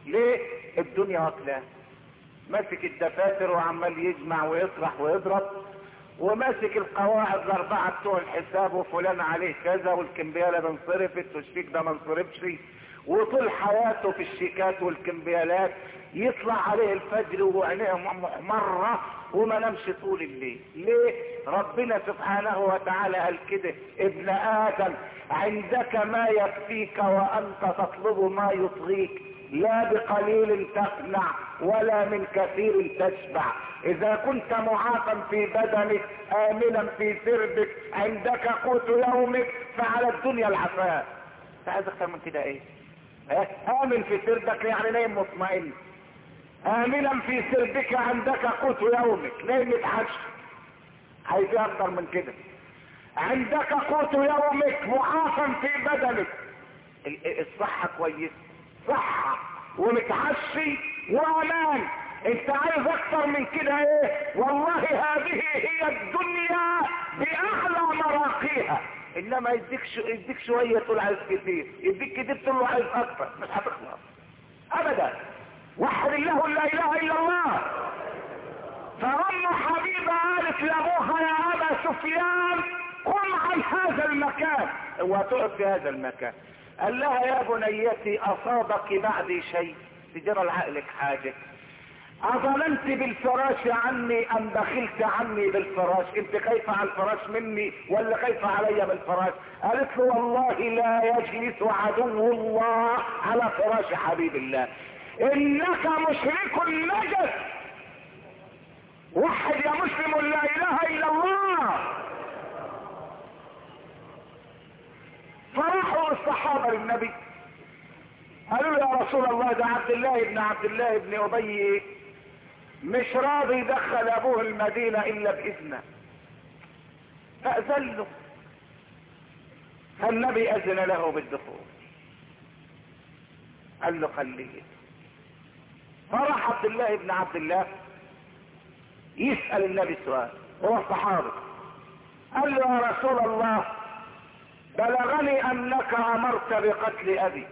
ليه؟ الدنيا واكلاه. ماسك الدفاتر وعمال يجمع ويطرح ويضرب، وماسك القواعد الاربعه بتوع الحساب، وفلان عليه كذا، والكمبياله ده انصرفت والشيك ده ما انصرفش، وطول حياته في الشيكات والكمبيالات. يطلع عليه الفجر وعينيه محمره وما نمش طول الليل. ليه؟ ربنا سبحانه وتعالى قال كده: ابن ادم عندك ما يكفيك وانت تطلب ما يطغيك، لا بقليل تقنع ولا من كثير تشبع. اذا كنت معافى في بدنك امنا في سربك عندك قوت يومك فعلى الدنيا العفاف. انت عايز اكتر من كده ايه؟ اه؟ امن في سربك يعني نايم مطمئن، امنا في سربك عندك قوت يومك نايم متحش. عايز ايه اكتر من كده؟ عندك قوت يومك معافى في بدنك، الصحة كويس، صحة ومتعشي وامان. انت عايز اكتر من كده ايه؟ والله هذه هي الدنيا باعلى مراقيها. انما يديك شو يديك شويه تقول عايز كتير، يديك كتير تقول له عايز اكتر، مش هتخلص ابدا. وحد الله لا اله الا الله. فام حبيبه قالت لابوها: يا ابا سفيان قم عن هذا المكان، وتقف في هذا المكان. قال لها: يا بنيتي اصابك بعدي شيء؟ تجرى لعقلك حاجه؟ اظلمت بالفراش عني ام بخلت عني بالفراش؟ انت خايفه على الفراش مني ولا خايفه علي بالفراش؟ قالت له: والله لا يجلس عدو الله على فراش حبيب الله، انك مشرك نجس. وحد يا مسلم لا اله الا الله. فراحوا الصحابه للنبي قالوا: يا رسول الله، ده عبد الله بن عبد الله بن ابي مش راضي يدخل ابوه المدينة الا باذنه. فاذن له، فالنبي اذن له بالدخول. قال له: خليه. فراح عبد الله بن عبد الله يسأل النبي سؤال، هو الصحابي. قال له: يا رسول الله، بلغني انك امرت بقتل ابي.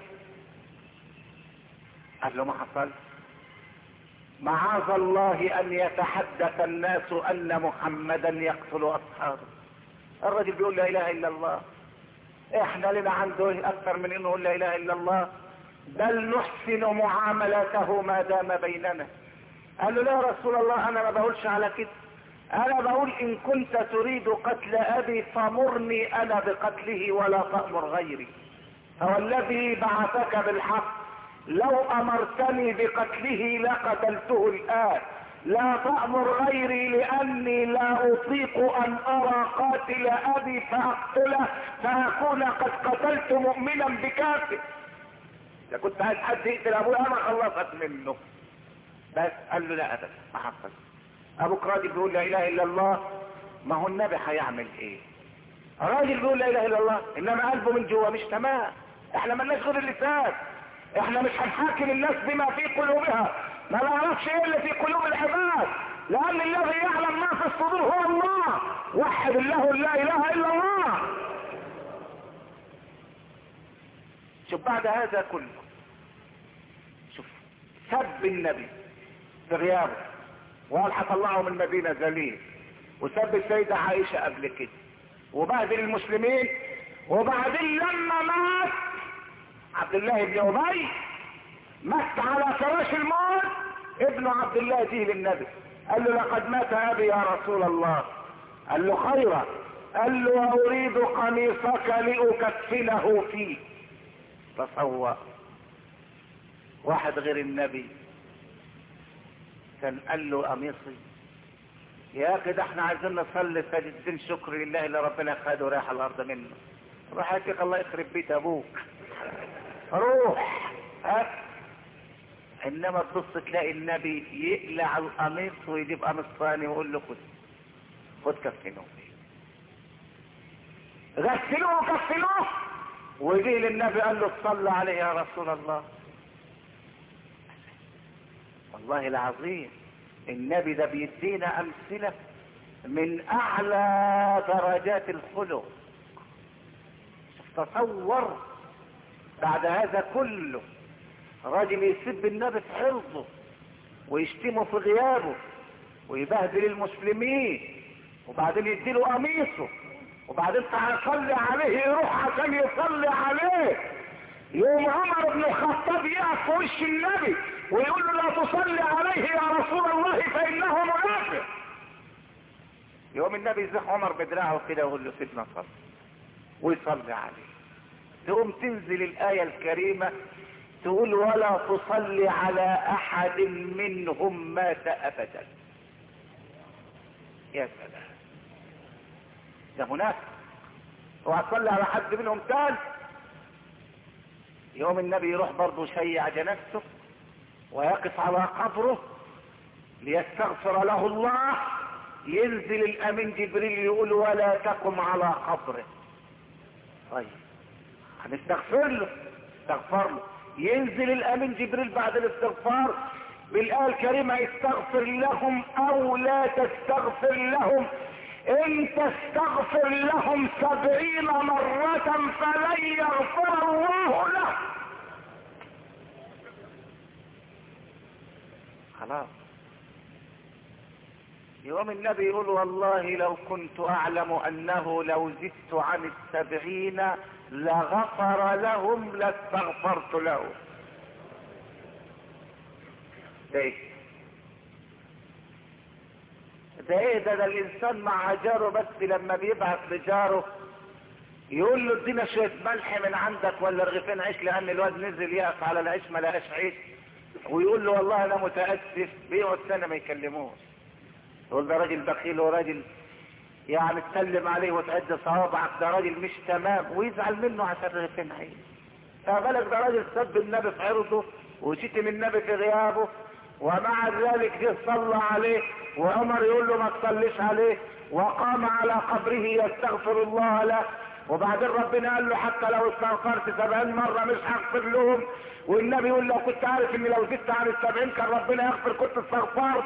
قال له: ما حصل؟ معاذ الله ان يتحدث الناس ان محمدا يقتل اصحابه. الرجل بيقول لا اله الا الله، احنا لنا عنده ايه اكثر من انه لا اله الا الله؟ بل نحسن معاملته ما دام بيننا. قال له: لا يا رسول الله، انا ما بقولش على كده، انا بقول ان كنت تريد قتل ابي فمرني انا بقتله ولا تأمر غيري. فوالذي بعثك بالحق لو امرتني بقتله لقتلته الان، لا تأمر غيري لاني لا اطيق ان ارى قاتل ابي فاقتله فاكون قد قتلت مؤمنا بكافر. اذا كنت عايز حد يقتل ابويا انا خلصت منه. بس قال له: لا ابدا، ما حصل. ابوك راجل بيقول لا اله الا الله، ما هو النبي هيعمل ايه؟ راجل بيقول لا اله الا الله انما قلبه من جوه مش تمام. احنا مالناش غير اللسان، احنا مش هنحاكم الناس بما في قلوبها، ما نعرفش ايه اللي في قلوب العباد، لان الذي يعلم ما في الصدور هو الله. وحد الله لا اله الا الله. شوف بعد هذا كله، شوف سب النبي في غيابه وقال هطلعه من المدينه ذليل، وسب السيده عائشه قبل كده، وبهدل المسلمين. وبعدين لما مات عبد الله بن ابي، مات على فراش الموت، ابن عبد الله جه للنبي قال له: لقد مات ابي يا رسول الله. قال له: خيرا. قال له: واريد قميصك لاكفنه فيه. تصور واحد غير النبي كان قال له: قميصي يا اخي، ده احنا عايزين نصلي سجدتين شكر لله اللي ربنا خده رايح الارض منه. روح يا شيخ الله يخرب بيت ابوك، روح. ها؟ انما تبص تلاقي النبي يقلع القميص ويجيب قميص ثاني ويقول له: خد خد كفنوه، غسلوه وكفنوه. ويجي للنبي قال له: صلى عليه يا رسول الله. والله العظيم النبي ده بيدينا امثله من اعلى درجات الخلق. تصور بعد هذا كله راجل يسب النبي في حرصه ويشتمه في غيابه ويبهدل المسلمين وبعدين يديله قميصه وبعدين تعالى صلي عليه يروح عشان يصلي عليه. يوم عمر بن الخطاب يقف في وش النبي ويقول له لا تصلي عليه يا رسول الله فانه منافق. يوم النبي يزح عمر بدراعه كده ويقول له سيدنا صلي ويصلي عليه. تقوم تنزل الآية الكريمة تقول ولا تصلي على احد منهم مات ابدا. يا سلام، ده منافق. وهتصلي على حد منهم تاني. يوم النبي يروح برضه يشيع جنازته ويقف على قبره ليستغفر له الله. ينزل الامين جبريل يقول ولا تقم على قبره. طيب هنستغفر له، استغفر له. ينزل الامين جبريل بعد الاستغفار بالايه الكريمه استغفر لهم او لا تستغفر لهم ان تستغفر لهم سبعين مرة فلن يغفر الله له. خلاص. يوم النبي يقول والله لو كنت اعلم انه لو زدت عن السبعين لغفر لهم لاستغفرت له. ده ايه ده ايه ده, ده الانسان مع جاره بس لما بيبعث لجاره يقول له ادينا شويه ملح من عندك ولا رغيفين عيش لان الواد نزل يقف على العيش ما لقاش عيش ويقول له والله انا متاسف بيقعد سنه ما يكلموش. يقول ده راجل بخيل وراجل يعني تسلم عليه وتعد صوابعك ده راجل مش تمام ويزعل منه عشان رغيفين عيش. فبالك ده راجل سب النبي في عرضه وشتم النبي في غيابه ومع ذلك جه صلى عليه وعمر يقول له ما تصليش عليه وقام على قبره يستغفر الله له. وبعدين ربنا قال له حتى لو استغفرت سبعين مرة مش هغفر لهم. والنبي يقول لو كنت عارف ان لو زدت عن السبعين كان ربنا يغفر كنت استغفرت.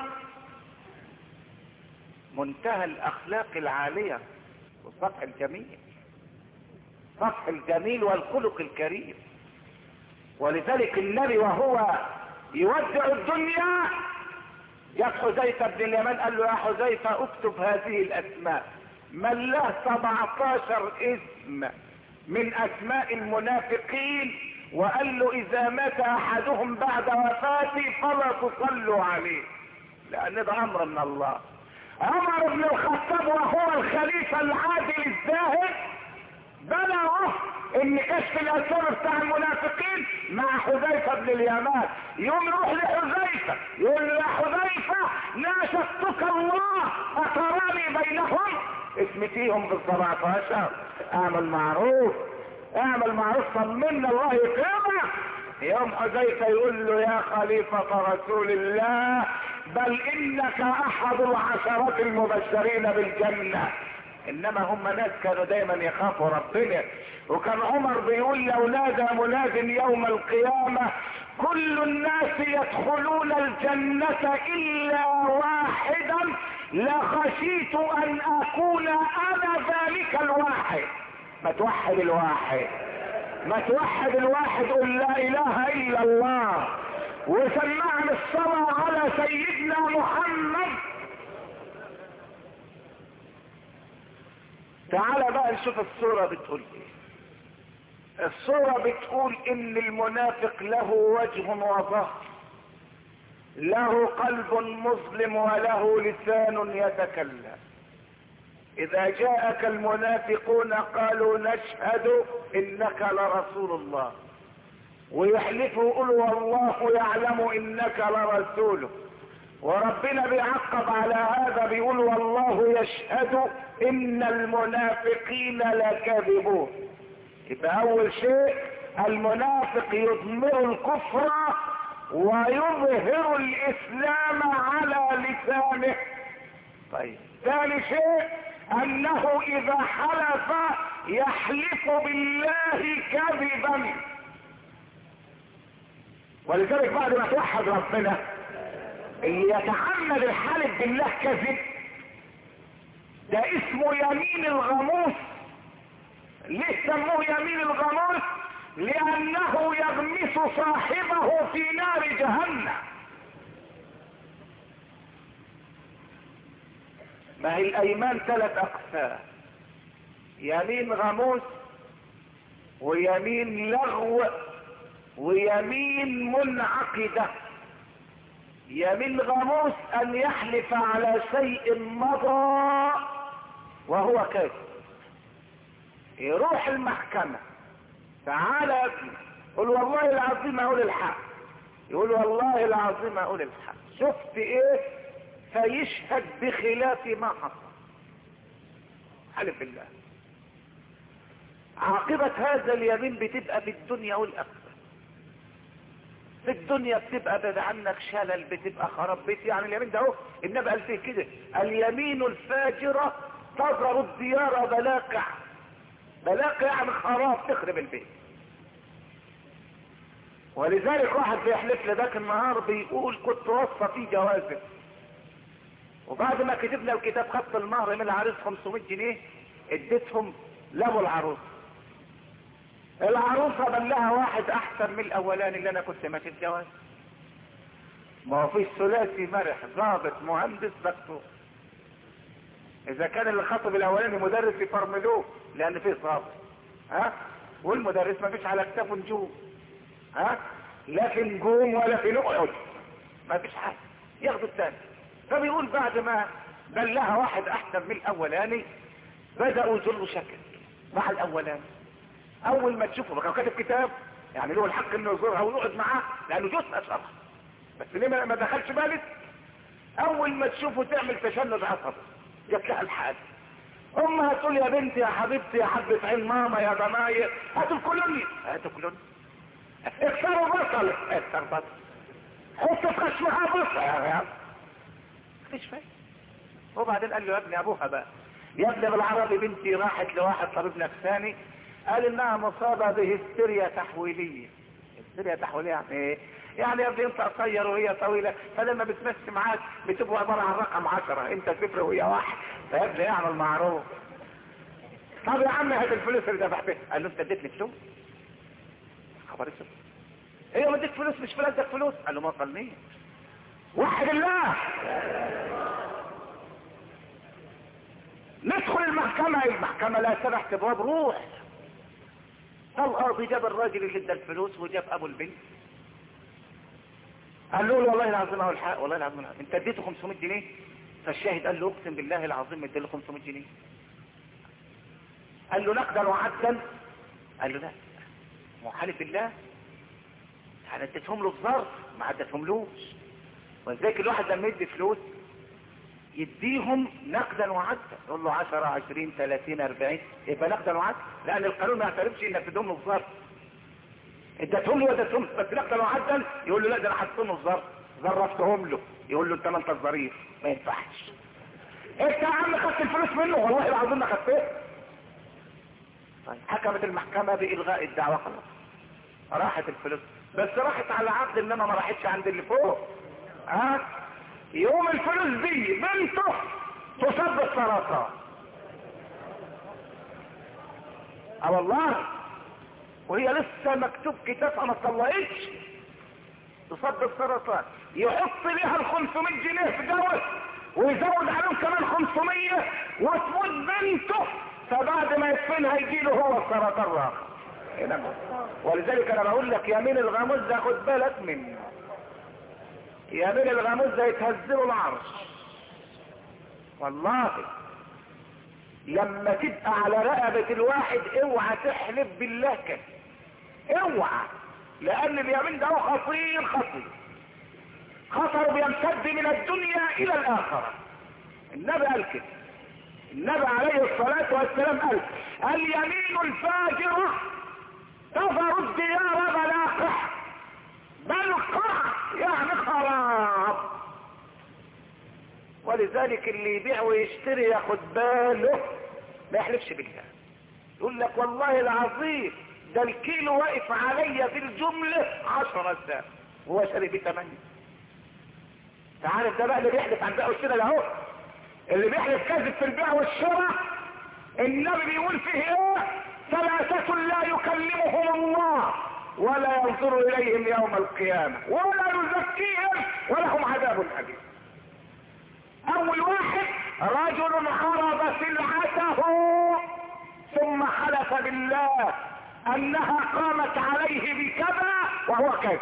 منتهى الاخلاق العالية والصفح الجميل، الصفح الجميل والخلق الكريم. ولذلك النبي وهو يودع الدنيا جاء حذيفة بن اليمان قال له يا حذيفة اكتب هذه الاسماء. من له سبعتاشر اسم من اسماء المنافقين وقال له اذا مات احدهم بعد وفاتي فلا تصلوا عليه لان ده امر من الله. عمر بن الخطاب وهو الخليفة العادل الزاهد بلغه ان كشف الاسرار بتاع المنافقين مع حذيفة بن اليمان. يوم يروح لحذيفة يقول له يا حذيفة ناشدتك الله اتراني بينهم اسمتيهم بالسبعتاشر. اعمل معروف اعمل معروف طمنا الله يكرمك. يوم حذيفة يقول له يا خليفة رسول الله بل انك احد العشرات المبشرين بالجنة. انما هم ناس كانوا دايما يخافوا ربنا. وكان عمر بيقول لو نادى مناد يوم القيامة كل الناس يدخلون الجنة الا واحدا لخشيت ان اكون انا ذلك الواحد. ما توحد الواحد ما توحد الواحد قل لا اله الا الله وسمعنا الصلاة على سيدنا محمد. تعال بقى نشوف الصورة بتقول ايه. الصورة بتقول ان المنافق له وجه وظهر، له قلب مظلم وله لسان يتكلم. اذا جاءك المنافقون قالوا نشهد انك لرسول الله ويحلفوا يقولوا والله يعلم انك لرسوله. وربنا بيعقب على هذا بيقول والله يشهد ان المنافقين لكاذبون. يبقى اول شيء المنافق يضمر الكفر ويظهر الاسلام على لسانه. طيب ثاني شيء انه اذا حلف يحلف بالله كذبا. ولذلك بعد ما توحد ربنا اللي يتعمد الحلف بالله كذب ده اسمه يمين الغموس. ليه سموه يمين الغموس؟ لانه يغمس صاحبه في نار جهنم. ما هي الايمان ثلاث اقسام: يمين غموس، ويمين لغو، ويمين منعقدة. يمين غموس ان يحلف على شيء مضى وهو كاذب. يروح المحكمة: تعالى يا ابني، يقول والله العظيم اقول الحق، يقول والله العظيم اقول الحق، شفت ايه؟ فيشهد بخلاف ما حصل، حلف بالله. عاقبة هذا اليمين بتبقى في الدنيا والاخرة. في الدنيا بتبقى بعد عنك شلل، بتبقى خراب بيت. يعني اليمين ده اهو النبي قال فيه كده: اليمين الفاجرة تضرب الديار بلاقع. بلاقع يعني خراب، تخرب البيت. ولذلك واحد بيحلف لذاك النهار بيقول: كنت وصى في جوازه، وبعد ما كتبنا الكتاب خدت المهر من العريس خمسمائة جنيه، اديتهم لابو العروس. العروسة بل لها واحد احسن من الاولاني اللي انا كنت ماشي الجواز. ما هو فيش ثلاثي مرح، ضابط مهندس دكتور. اذا كان اللي خطب الاولاني مدرس يفرملوه لان فيه ضابط، ها، والمدرس ما فيش على كتافه نجوم، ها، لا في نجوم ولا في نقعد، ما فيش حاجه، ياخدوا الثاني. فبيقول بعد ما بل لها واحد احسن من الاولاني بدأوا يزلوا شكل مع الاولاني. اول ما تشوفه بقى كاتب كتاب، يعني له الحق انه يزورها ويقعد معاه لانه جزء شرح، بس ليه ما دخلش بالك؟ اول ما تشوفه تعمل تشنج عصبي، جات لها الحاجه. امها تقول: يا بنتي يا حبيبتي يا حبة عين ماما يا ضنايا، هاتوا الكولوني، هاتوا الكولوني، اكسروا بصل، اكسر بصل، حطوا في خشمها بصل، يا مفيش فايده. وبعدين قال له: يا ابني ابوها بقى، يا ابني بالعربي بنتي راحت لواحد طبيب نفساني قال انها مصابه بهستيريا تحويليه. هستيريا تحويليه يعني ايه؟ يعني يا ابني انت قصير وهي طويله، فلما بتمشي معاك بتبقى عباره عن رقم عشرة، انت صفر وهي واحد، فيا ابني اعمل معروف. طب يا عم هات الفلوس اللي دفعتها. قال له: انت اديتني فلوس؟ خبر اسود. ايه ما اديت فلوس؟ مش فلوسك فلوس؟ قال له: ما وصلنيش. وحد الله. ندخل المحكمة، المحكمة لا سمح تبواب، روح. فالقاضي جاب الراجل اللي ادى الفلوس وجاب ابو البنت، قال له: والله العظيم اهو الحق، والله العظيم الحق. انت اديته خمسمائة جنيه؟ فالشاهد قال له: اقسم بالله العظيم اديله خمسمائة جنيه. قال له: نقدا وعدا؟ قال له: لا، وحلف بالله انا اديتهم له الظرف، ما اديتهم لوش. ولذلك الواحد لما يدي فلوس يديهم نقدا وعدا، يقول له عشرة عشرين ثلاثين أربعين، يبقى نقدا وعدا، لان القانون ما يعترفش انك تديهم له الظرف. اديتهم له واديتهم بس نقدا وعدا، يقول له: لا ده انا حطيتهم له الظرف، ظرفتهم له، يقول له: انت ما انت الظريف، ما ينفعش. انت يا عم خدت الفلوس منه؟ والله العظيم ما خدتها. حكمت المحكمة بإلغاء الدعوة، خلاص راحت الفلوس، بس راحت على عقد انما ما راحتش عند اللي فوق. ها، يوم الفلوس دي بنته تصاب بالسرطان. اه والله، وهي لسه مكتوب كتابها ما طلعتش، تصاب بالسرطان. يحط ليها ال خمسمائة جنيه في جوز ويزود عليهم كمان خمسمائة وتموت بنته، فبعد ما يدفنها يجيله هو السرطان راح. ولذلك انا بقول لك يمين الغموس ده خد بالك منه. يمين الغموس ده يتهزله العرش والله. لما تبقى على رقبة الواحد اوعى تحلف بالله كده، اوعى، لان اليمين ده خطير خطير، خطر بيمتد من الدنيا الى الاخرة. النبي قال كده، النبي عليه الصلاة والسلام قال: اليمين الفاجرة تظهر الديار بلاقح، بلقع يعني خراب. ولذلك اللي يبيع ويشتري ياخد باله ما يحلفش بالله، يقول لك: والله العظيم ده الكيلو واقف عليا في الجملة عشرة ساعة وهو شاري بيه ثمانية. تعرف ده بقى اللي بيحلف عن بيع والشراء ده اهو، اللي بيحلف كاذب في البيع والشراء. النبي بيقول فيه ايه؟ ثلاثة لا يكلمهم الله ولا ينظر اليهم يوم القيامة ولا يزكيهم ولهم عذاب أليم. اول واحد رجل عرض سلعته ثم حلف بالله انها قامت عليه بكذا وهو كذب.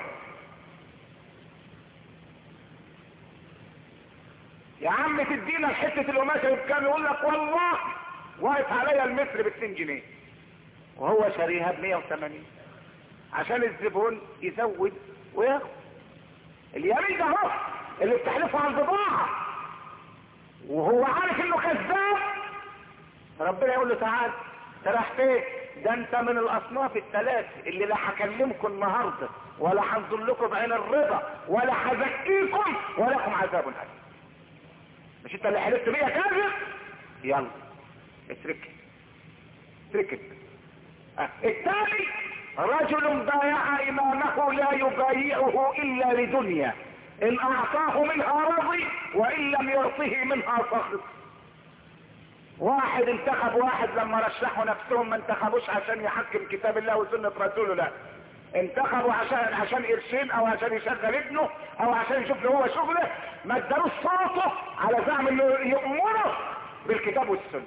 يا عم تدينا حتة القماشة بكام؟ يقول لك والله واقف عليا المتر باتنين جنيه وهو شاريها بمية وثمانين عشان الزبون يزود وياخد. اليمين ده هو اللي بتحلفه على البضاعة وهو عارف انه كذاب. ربنا يقول له تعال سرحت ايه؟ ده انت من الاصناف الثلاث اللي لا هكلمكم النهارده ولا هنظر لكم بعين الرضا ولا هزكيكم ولكم عذاب أليم. مش انت اللي حلفت بيها كذب؟ يلا اترك اترك. اه. الثاني رجل بايع امامه لا يبايعه الا لدنيا ان اعطاه منها رضي وان لم يعطه منها سخط. واحد انتخب واحد لما رشحوا نفسهم ما انتخبوش عشان يحكم كتاب الله وسنة رسوله، لا انتخبوا عشان عشان قرشين او عشان يشغل ابنه او عشان يشوف له هو شغله. ما اداروش صوته على زعم انه يأمره بالكتاب والسنة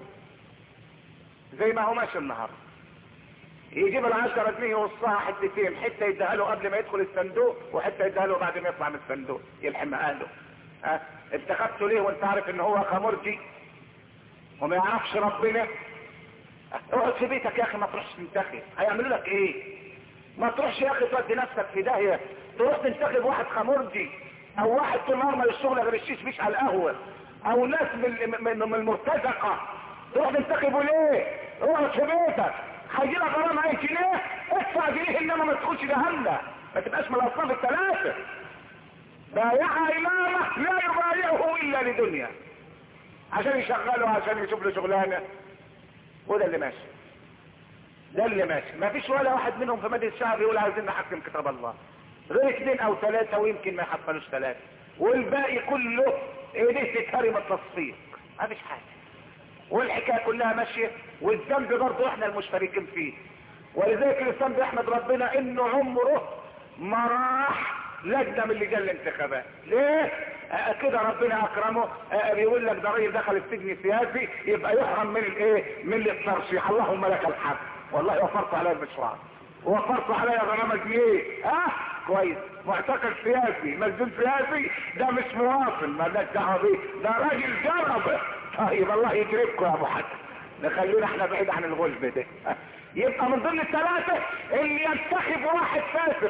زي ما هو ماشي النهارده. يجيب العشرة جنيه يوصاها حتتين، حتة يديها له قبل ما يدخل الصندوق وحتة يديها له بعد ما يطلع من الصندوق يلحم اهله. ها انتخبته ليه وانت عارف ان هو خمرجي وما يعرفش ربنا؟ اقعد في بيتك يا اخي ما تروحش تنتخب. هيعملوا لك ايه؟ ما تروحش يا اخي تودي نفسك في داهيه تروح تنتخب واحد خمرجي او واحد طول النهار ما الشغل غير الشيش بيش على القهوه او ناس من من من المرتزقه تروح تنتخبوا ليه؟ اقعد في بيتك. هيجي لك غرامه اي جنيه ادفع جنيه انما ما تدخلش جهنم. ما تبقاش من الاصناف الثلاثه. بايع امامه لا يبايعه الا لدنيا عشان يشغله عشان يشوف له شغلانه. وده اللي ماشي ده اللي ماشي. ما فيش ولا واحد منهم في مجلس الشعب يقول عايزين نحكم كتاب الله غير اثنين او ثلاثه ويمكن ما يحصلوش ثلاثه والباقي كله ايديه تتهرم التصفيق. ما فيش حاجه والحكايه كلها ماشيه والذنب برضه احنا المشتركين فيه. ولذلك الاسلام بيحمد ربنا انه عمره ما راح لجنه من لجان الانتخابات. ليه؟ آه كده ربنا اكرمه. آه بيقول لك ده راجل دخل السجن سياسي يبقى يحرم من الايه؟ من الترشيح. اللهم لك الحمد. والله وفرت عليا المشوار ووفرت عليا غرامه جنيه. ها آه كويس. معتقل سياسي مسجون سياسي ده مش مواطن مالناش دعوه بيه ده راجل جرب. طيب الله يجربكم يا ابو حسن. نخلينا احنا بعيد عن الغلب ده. آه. يبقى من ضمن الثلاثه اللي ينتخب واحد فاسق.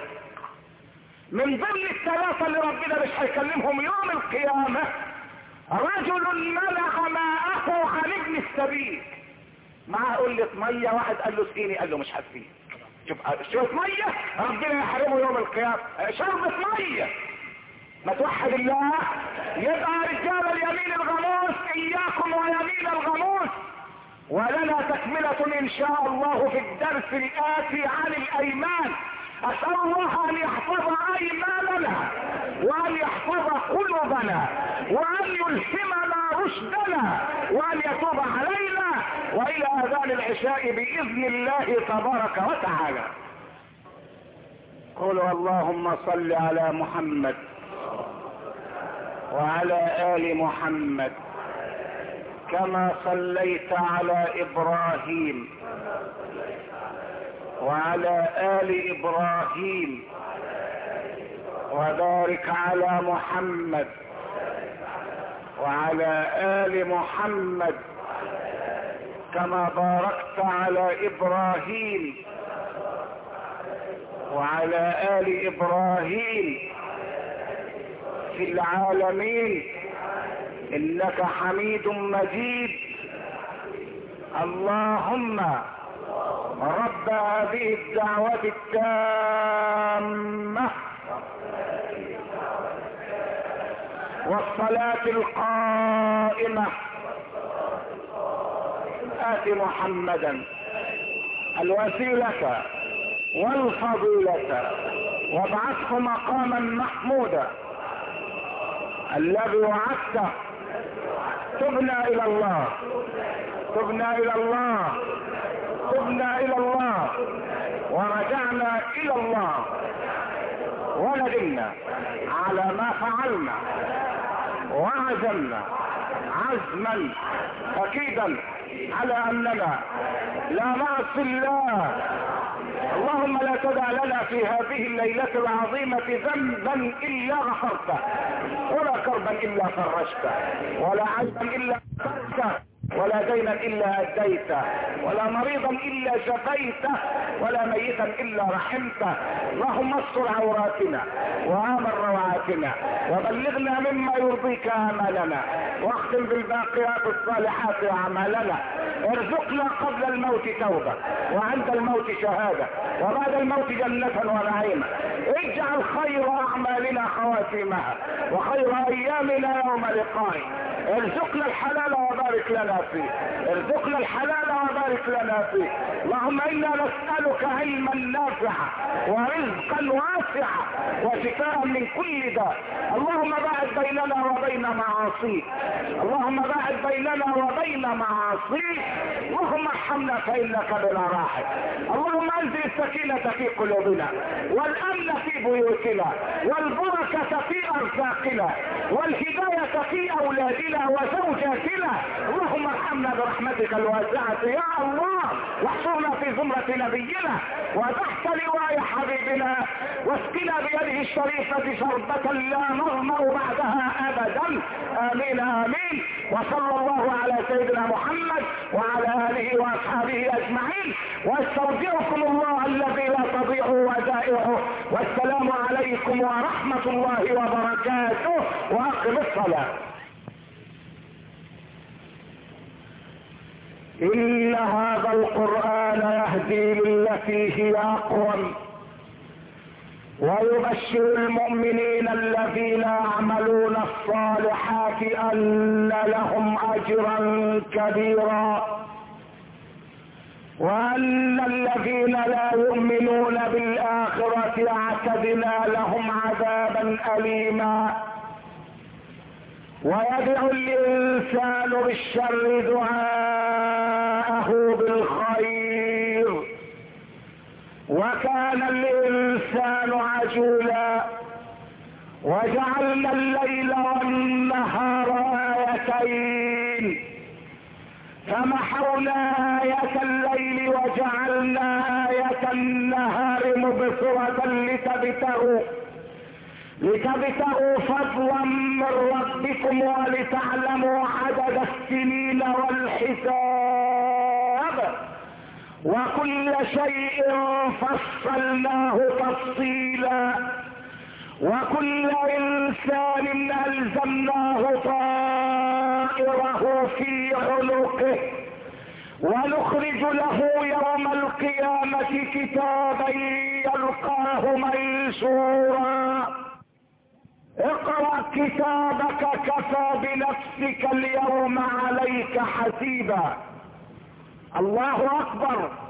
من ضمن الثلاثة اللي ربنا مش هيكلمهم يوم القيامة رجل منع ماءه عن ابن السبيل. معاه قلة مية واحد قال له اسقيني قال له مش هسقيك. شوف شوف مية ربنا يحرمه يوم القيامة. شربة مية. ما توحد الله. يبقى رجال اليمين الغموس اياكم ويمين الغموس. ولنا تكملة ان شاء الله في الدرس الاتي عن الايمان. أسأل الله أن يحفظ أيماننا وأن يحفظ قلوبنا وأن يلهمنا رشدنا وأن يتوب علينا. وإلى أذان العشاء بإذن الله تبارك وتعالى. قولوا اللهم صل على محمد وعلى آل محمد كما صليت على إبراهيم وعلى آل إبراهيم وبارك على محمد وعلى آل محمد كما باركت على إبراهيم وعلى آل إبراهيم في العالمين إنك حميد مجيد. اللهم رب هذه الدعوة التامة والصلاة القائمة آت محمدا الوسيلة والفضيلة وابعثه مقاما محمودا الذي وعدته. تبنا إلى الله تبنا إلى الله تبنا الى الله ورجعنا الى الله وندمنا على ما فعلنا وعزمنا عزما اكيدا على اننا لا نعصي الله. اللهم لا تدع لنا في هذه الليلة العظيمة ذنبا الا غفرته، ولا كربا الا فرجته، ولا عيبا الا غفرته، ولا دينا الا اديته، ولا مريضا الا شفيته، ولا ميتا الا رحمته. اللهم استر عوراتنا وامن روعاتنا وبلغنا مما يرضيك امالنا، واختم بالباقيات الصالحات اعمالنا. ارزقنا قبل الموت توبة، وعند الموت شهادة، وبعد الموت جنة ونعيمة. اجعل خير اعمالنا خواتيمها، وخير ايامنا يوم لقائك. ارزقنا الحلال وبارك لنا فيه، ارزقنا الحلال وبارك لنا فيه. اللهم انا نسألك علما نافعا ورزقا واسعا وشفاء من كل داء. اللهم باعد بيننا وبين معاصيك، اللهم باعد بيننا وبين معاصيك. اللهم ارحمنا فانك بنا راحم. اللهم انزل السكينة في قلوبنا، والامن في بيوتنا، والبركة في ارزاقنا، والهداية في اولادنا وزوجاتنا. اللهم ارحمنا برحمتك الواسعة يا الله، واحصرنا في زمرة نبينا وتحت لواء حبيبنا، واسقنا بيده الشريفة شربة لا نظمأ بعدها ابدا. امين امين. وصلى الله على سيدنا محمد وعلى اله واصحابه اجمعين، واستودعكم الله الذي لا تضيع ودائعه. والسلام عليكم ورحمة الله وبركاته. واقم الصلاة. إن هذا القرآن يهدي للتي هي أقوم، ويبشر المؤمنين الذين يعملون الصالحات أن لهم أجرا كبيرا، وأن الذين لا يؤمنون بالآخرة اعتدنا لهم عذابا أليما. ويدعو الإنسان بالشر دعاءه بالخير، وكان الإنسان عجولا. وجعلنا الليل والنهار آيتين، فمحونا آية الليل وجعلنا آية النهار مبصرة لتبتغوا لتبتغوا فضلا من ربكم ولتعلموا عدد السنين والحساب، وكل شيء فصلناه تفصيلا، وكل انسان الزمناه طائره في عنقه، ونخرج له يوم القيامة كتابا يلقاه منشورا. اقرأ كتابك كفى بنفسك اليوم عليك حسيبا. الله اكبر.